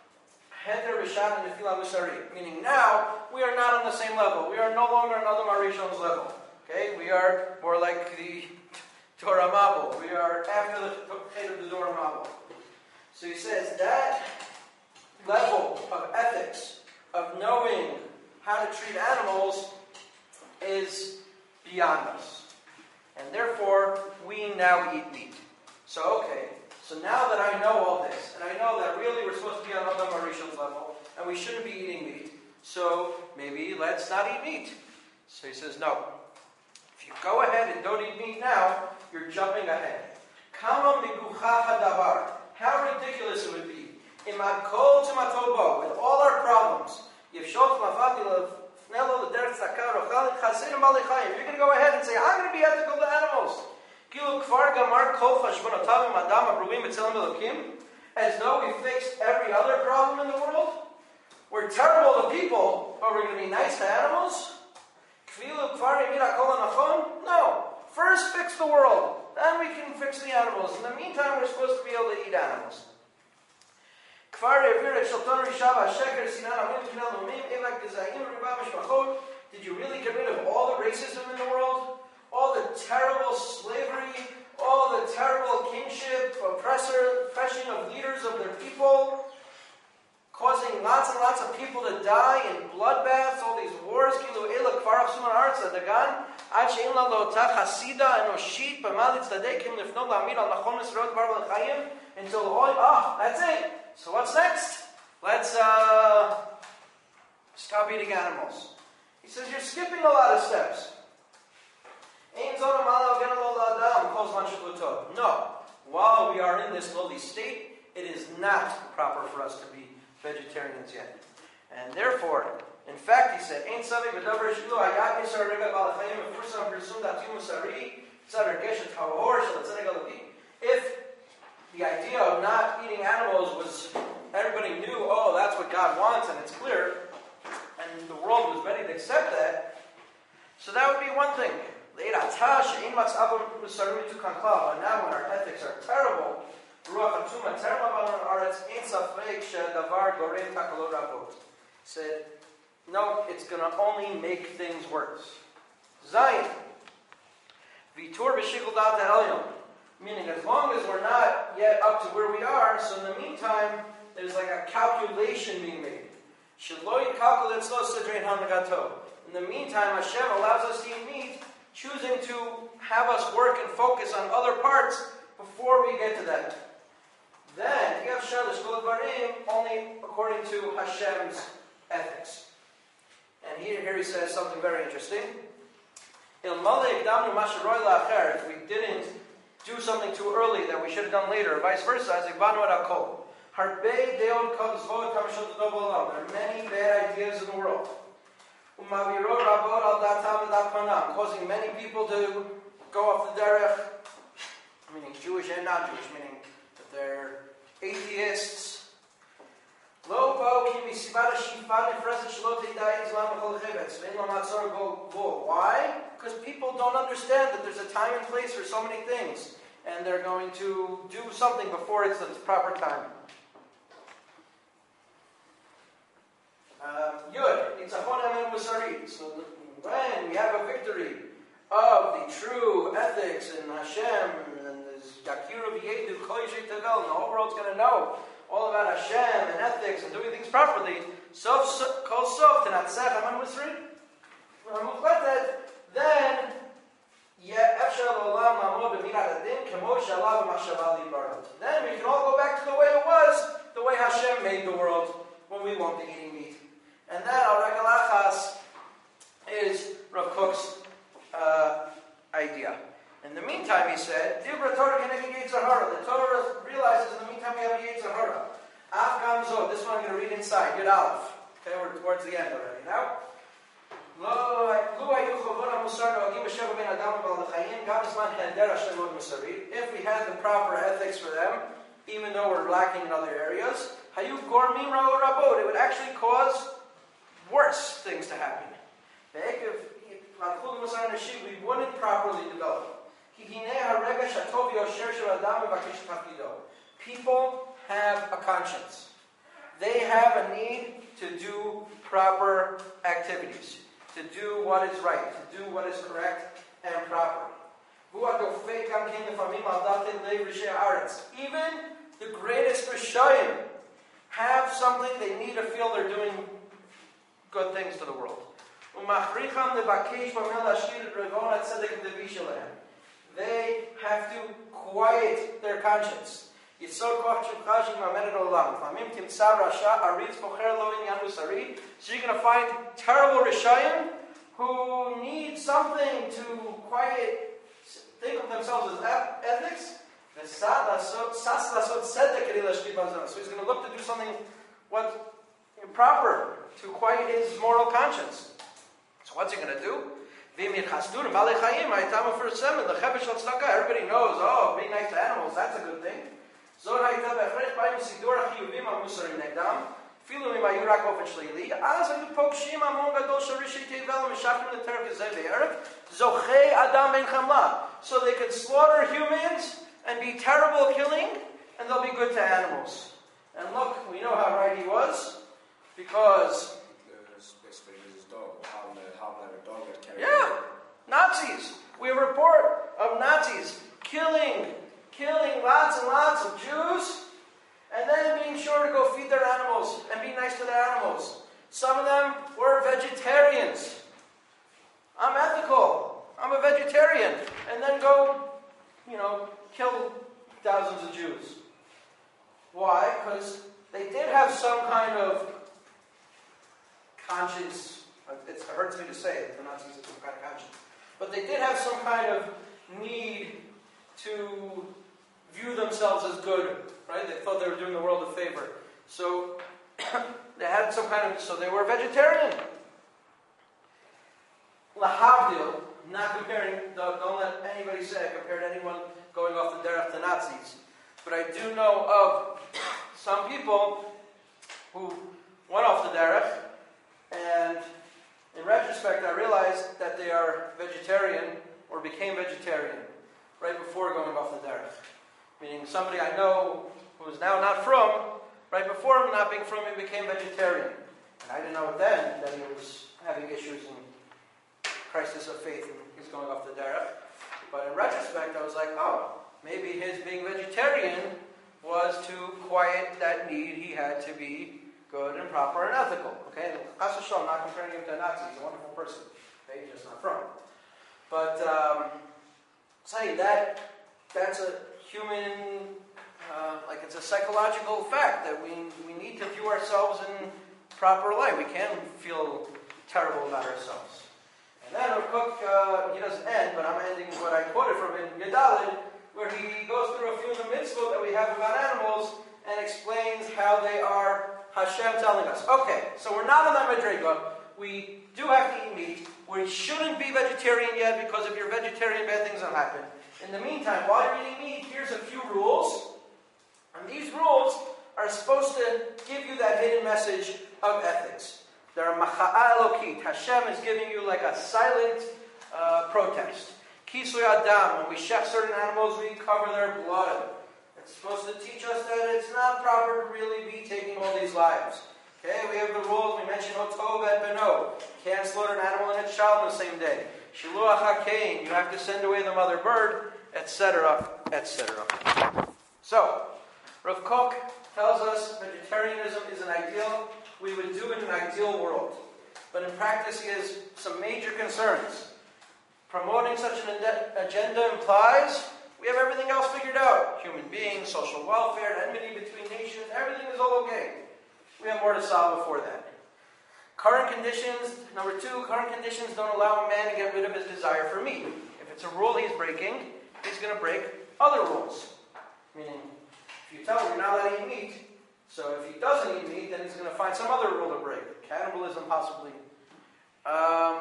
Meaning now, we are not on the same level. We are no longer on Adam Arishon's level. Okay? We are more like the Torah Mabul. We are after the head of the Torah Mabul. So he says that level of ethics, of knowing how to treat animals, is beyond us. And therefore, we now eat meat. So, okay. So now that I know all this, and I know that really we're supposed to be on Adam Arishon's level, and we shouldn't be eating meat, so maybe let's not eat meat. So he says, no. If you go ahead and don't eat meat now, you're jumping ahead. Kama migucha hadavar. How ridiculous it would be. Imakol tumatobo, with all our problems. Yivshot mafadilav, fnelo l'derech tzakar, ochalit chasidim balichayim. You're going to go ahead and say, I'm going to be ethical to animals. As though we fixed every other problem in the world. We're terrible to people, but we're going to be nice to animals? No. First fix the world. Then we can fix the animals. In the meantime, we're supposed to be able to eat animals. Did you really get rid of all the racism in the world? All the terrible slavery, all the terrible kingship, oppressor, oppression of leaders of their people, causing lots and lots of people to die in bloodbaths, all these wars, until all, ah, that's it. So what's next? Let's uh, stop eating animals. He says, you're skipping a lot of steps. No. While we are in this lowly state, it is not proper for us to be vegetarians yet. And therefore, in fact, he said, if the idea of not eating animals was, everybody knew, oh, that's what God wants, and it's clear, and the world was ready to accept that, so that would be one thing. But now when our ethics are terrible, said, no, it's going to only make things worse. Zion. Meaning, as long as we're not yet up to where we are, so in the meantime, there's like a calculation being made. In the meantime, Hashem allows us to eat meat, choosing to have us work and focus on other parts before we get to that. Then, you have Shalish Varim only according to Hashem's ethics. And here, here he says something very interesting. If we didn't do something too early that we should have done later, vice versa, there are many bad ideas in the world, causing many people to go off the derech, meaning Jewish and non-Jewish, meaning that they're atheists. Why? Because people don't understand that there's a time and place for so many things, and they're going to do something before it's the proper time. Yud, it's a honam musari. So when we have a victory of the true ethics in Hashem, and there's Yakiru v'yedu koyshei tevel, and the whole world's going to know all about Hashem and ethics and doing things properly. Sof kol sof tenatzech haman musari. Then Then we can all go back to the way it was, the way Hashem made the world when we won't be eating meat. And that, al regal achas, is Rav Kook's uh, idea. In the meantime, he said, the Torah realizes in the meantime we have a Yetzer Hara. Af gamzo, this one I'm going to read inside, Yud Aleph. Okay, we're towards the end already now. If we had the proper ethics for them, even though we're lacking in other areas, it would actually cause worse things to happen. We wouldn't properly develop. People have a conscience. They have a need to do proper activities, to do what is right, to do what is correct and proper. Even the greatest Rishayim have something they need to feel they're doing good things to the world. They have to quiet their conscience. So you're going to find terrible Rishayim who need something to quiet, think of themselves as ethics. So he's going to look to do something what improper to quiet his moral conscience. So what's he going to do? Everybody knows, oh, being nice to animals, that's a good thing. אפילו אם רק באופן שלילי, אז היו פוגשים המון גדול של ראשי תיבל ומשחררים לטרף כזה בערב, זוכי אדם בין חמלה. So they could slaughter humans and be terrible killing, and they'll be good to animals. And look, we know how right he was, because Basically, his dog, how a dog got carried. yeah, Nazis. We have a report of Nazis killing, killing lots and lots of Jews, and then being sure to go feed their animals and be nice to their animals. Some of them were vegetarians. I'm ethical. I'm a vegetarian. And then go, you know, kill thousands of Jews. Why? Because they did have some kind of conscience. It hurts me to say it, the Nazis had some kind of conscience. But they did have some kind of need to view themselves as good, right? They thought they were doing the world a favor. So they had some kind of, so they were vegetarian. Lahavdil, not comparing, don't, don't let anybody say I compared anyone going off the derech to Nazis. But I do know of some people who went off the derech, and in retrospect I realized that they are vegetarian or became vegetarian right before going off the derech. Meaning somebody I know who is now not from, right before him not being from, he became vegetarian. And I didn't know it then that he was having issues and crisis of faith and he's going off the derech. But in retrospect, I was like, oh, maybe his being vegetarian was to quiet that need he had to be good and proper and ethical. Okay, Chas v'shalom, not comparing him to a Nazi, he's a wonderful person. Okay, he's just not from. But um, saying that that's a human, uh, like it's a psychological fact that we we need to view ourselves in proper light. We can't feel terrible about ourselves. And then Rav Kook, uh, he doesn't end, but I'm ending what I quoted from in Yedalid, where he goes through a few of the mitzvot that we have about animals and explains how they are Hashem telling us. Okay, so we're not on that madriga. We do have to eat meat. We shouldn't be vegetarian yet because if you're vegetarian, bad things will happen. In the meantime, while you're eating meat, here's a few rules. And these rules are supposed to give you that hidden message of ethics. They're macha'a elokit. Hashem is giving you like a silent uh, protest. Kisui adam. When we shech certain animals, we cover their blood. It's supposed to teach us that it's not proper to really be taking all these lives. Okay, we have the rules. We mentioned Otov et Beno. Can't slaughter an animal and its child on the same day. Shiluach HaKain. You have to send away the mother bird, et cetera, et cetera. So, Rav Kook tells us vegetarianism is an ideal. We would do in an ideal world. But in practice, he has some major concerns. Promoting such an agenda implies we have everything else figured out. Human beings, social welfare, enmity between nations, everything is all okay. We have more to solve before that. Current conditions, number two, current conditions don't allow a man to get rid of his desire for meat. If it's a rule he's breaking, he's going to break other rules. Meaning, if you tell him you're not allowed to eat meat, so if he doesn't eat meat, then he's going to find some other rule to break. Cannibalism, possibly. Um,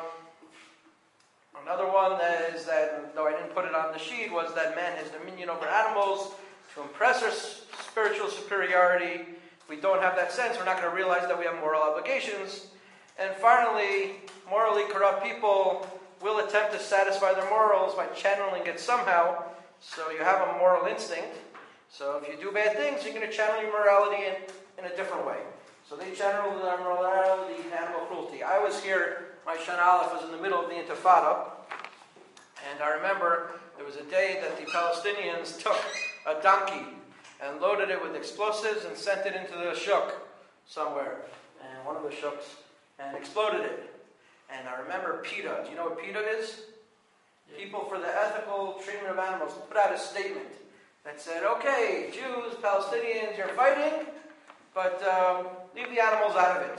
another one that is that, though I didn't put it on the sheet, was that man has dominion over animals to impress our spiritual superiority. If we don't have that sense, we're not going to realize that we have moral obligations. And finally, morally corrupt people will attempt to satisfy their morals by channeling it somehow. So you have a moral instinct. So if you do bad things, you're going to channel your morality in, in a different way. So they channel their morality in animal cruelty. I was here, my Shan Aleph was in the middle of the Intifada. And I remember there was a day that the Palestinians took a donkey and loaded it with explosives and sent it into the shuk somewhere. And one of the shuks, and exploded it. And I remember PETA. Do you know what PETA is? Yeah. People for the Ethical Treatment of Animals put out a statement that said, okay, Jews, Palestinians, you're fighting, but um, leave the animals out of it.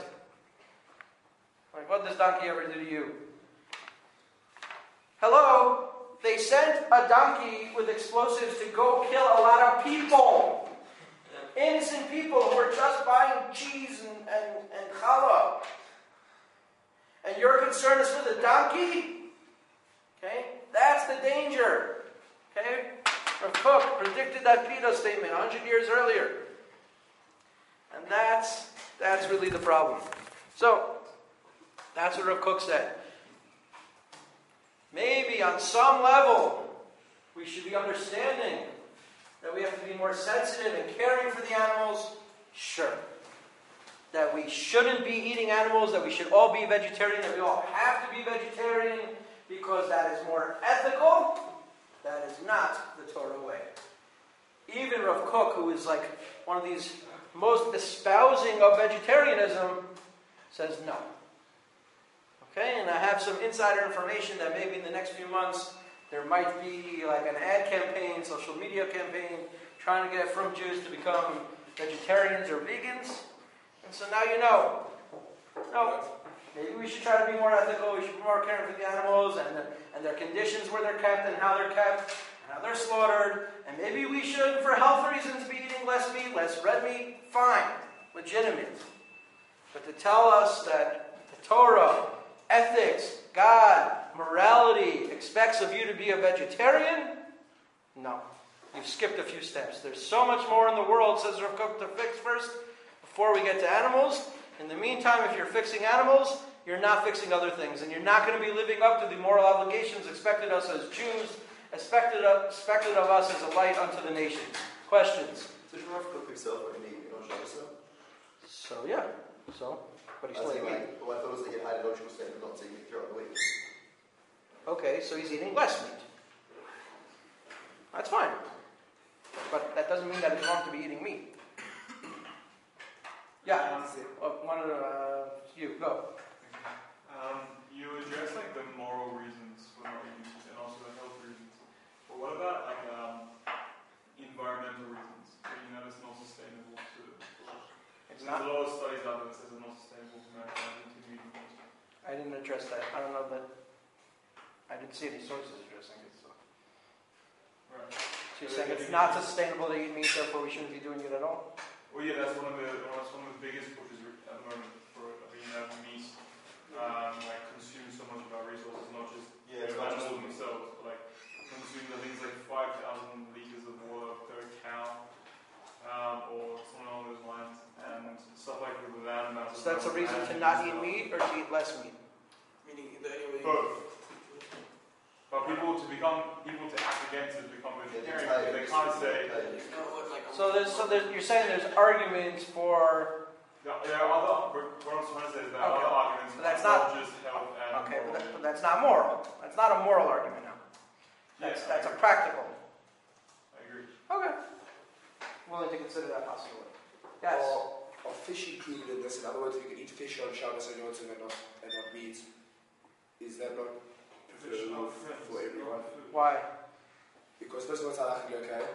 Like, what does donkey ever do to you? Hello? They sent a donkey with explosives to go kill a lot of people. Innocent people who were just buying cheese and, and, and challah. And your concern is for the donkey? Okay? That's the danger. Okay? Rav Kook predicted that PETA statement one hundred years earlier. And that's That's really the problem. So, that's what Rav Kook said. Maybe on some level, we should be understanding that we have to be more sensitive and caring for the animals. Sure. That we shouldn't be eating animals, that we should all be vegetarian, that we all have to be vegetarian because that is more ethical. That is not the Torah way. Even Rav Kook, who is like one of these most espousing of vegetarianism, says no. Okay, and I have some insider information that maybe in the next few months there might be like an ad campaign, social media campaign, trying to get from Jews to become vegetarians or vegans. And so now you know. No, maybe we should try to be more ethical, we should be more caring for the animals and, the, and their conditions where they're kept and how they're kept and how they're slaughtered. And maybe we should, for health reasons, be eating less meat, less red meat. Fine, legitimate. But to tell us that the Torah, ethics, God, morality expects of you to be a vegetarian? No. You've skipped a few steps. There's so much more in the world, says Rav Kook, to fix first before we get to animals. In the meantime, if you're fixing animals, you're not fixing other things. And you're not going to be living up to the moral obligations expected of us as Jews, expected of, expected of us as a light unto the nation. Questions? So should Rav Kook himself when he on Shabbos? So, yeah. So, but he's still eating meat. Well, I thought it was that he had a logical statement not to eat meat throughout the week. Okay, so he's eating less meat. That's fine. But that doesn't mean that it's wrong to be eating meat. Yeah. Oh, one of the, uh, you, go. Um, you address like the moral reasons for not eating meat and also the health reasons. But what about like um, environmental reasons? You know, it's not sustainable to. It's There's not. a lot of studies out there that says it's not sustainable to mankind to eat meat. I didn't address that. I don't know that. I didn't see any sources addressing it. So, Right. so you're saying it's not sustainable to eat meat, therefore we shouldn't be doing it at all? Well, yeah, that's one of the that's one of the biggest pushes at the moment for being uh, meat. Um, like consume so much of our resources, not just Yeah, you it's know, not just animals themselves, but like consume I think it's like five thousand liters of water per cow, um, or something along those lines, and stuff like with the land mass. So that's a reason to not eat meat or to eat less meat? Meaning, the only way. Both. But people to become people to act against it become vegetarian. Yeah, They can't say. It's not what, like, So there's so there's, you're saying there's arguments for. There there are other. What I'm trying to say is there are Okay. other arguments, But that's not, not- just health and. Okay, but, moral. that, but that's not moral. That's not a moral argument now. That's Yeah, that's I a agree. practical. I agree. Okay. Willing to consider that possibility. Yes. Are, are fish included in this? In other words, if you can eat fish on Shabbos and Yom Tov and not, and not meat, is that not Fish preferable are friends, for everyone? not food. Why? Because first of all, it's halachically okay,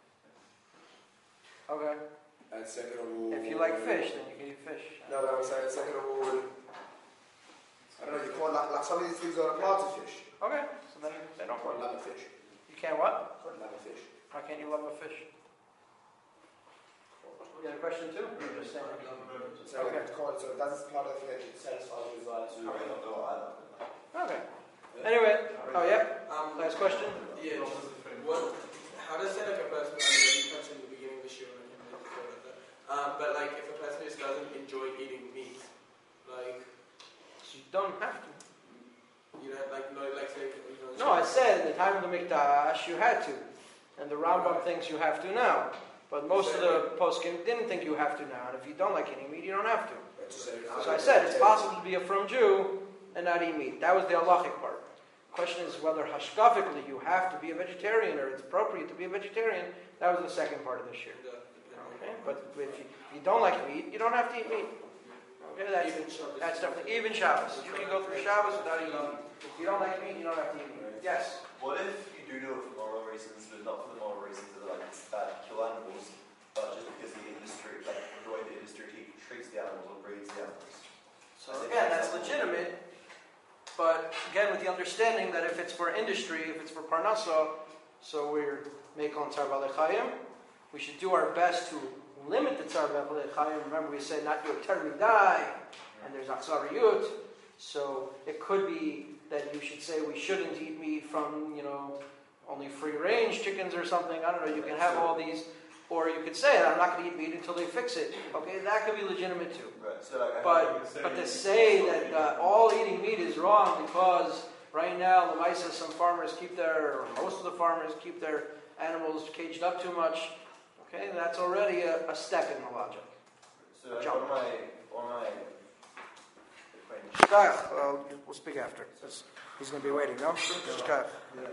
Okay. and second of all, If you like fish, then you can eat fish. No, no, I'm saying second of all, I don't know. You can't like, like some of these things don't apply to fish. Okay. So then they You don't can't work. love a fish. You can't what? You can't love a fish. Why can't you love a fish? You got a question too? Or you're just saying it? So Okay. it can't, so it doesn't apply to the fish. It satisfies the desire to. I don't know either. Okay. Anyway. Oh yeah. Um, Last question. yeah, just, what, how does say like a person, I mean, you mentioned in the beginning of the show, and I can make about that. Um, but like if a person just doesn't enjoy eating meat, like, So you don't have to. you know, like, no, like say, you know, No, I said in the time of the Mikdash you had to, and the Rambam thinks you have to now. But most of the poskim didn't think you have to now. And if you don't like eating meat, you don't have to. So I said it's possible to be a firm Jew and not eat meat. That was the halachic part. The question is whether hashkafically you have to be a vegetarian or it's appropriate to be a vegetarian. That was the second part of this year. Okay? But if you, if you don't like meat, you don't have to eat meat. Okay, that's, Even Shabbos. that's definitely even Shabbos. You can go through Shabbos without eating meat. If you don't like meat, you don't have to eat meat. Yes. What if you do do it for moral reasons, but not for the moral reasons that like uh, kill animals, but just because the industry, like the way the industry te- treats the animals or breeds the animals? So again, that's legitimate, but again with the understanding that if it's for industry, if it's for parnasa, so we're mekon tzar balei chayim, we should do our best to limit the tzar balei chayim. Remember we said not do a ter midai, and there's achzariyut, so it could be that you should say we shouldn't eat meat from, you know, only free-range chickens or something. I don't know, you can have all these Or you could say, I'm not going to eat meat until they fix it. Okay, that could be legitimate too. Right. So like, I But but to say that uh, all eating meat is wrong because right now, the mice, some farmers keep their, or most of the farmers keep their animals caged up too much. Okay, that's already a, a step in the logic. So like, Jump. on my on my Shkach, well, we'll speak after. He's going to be waiting, no? Shkach.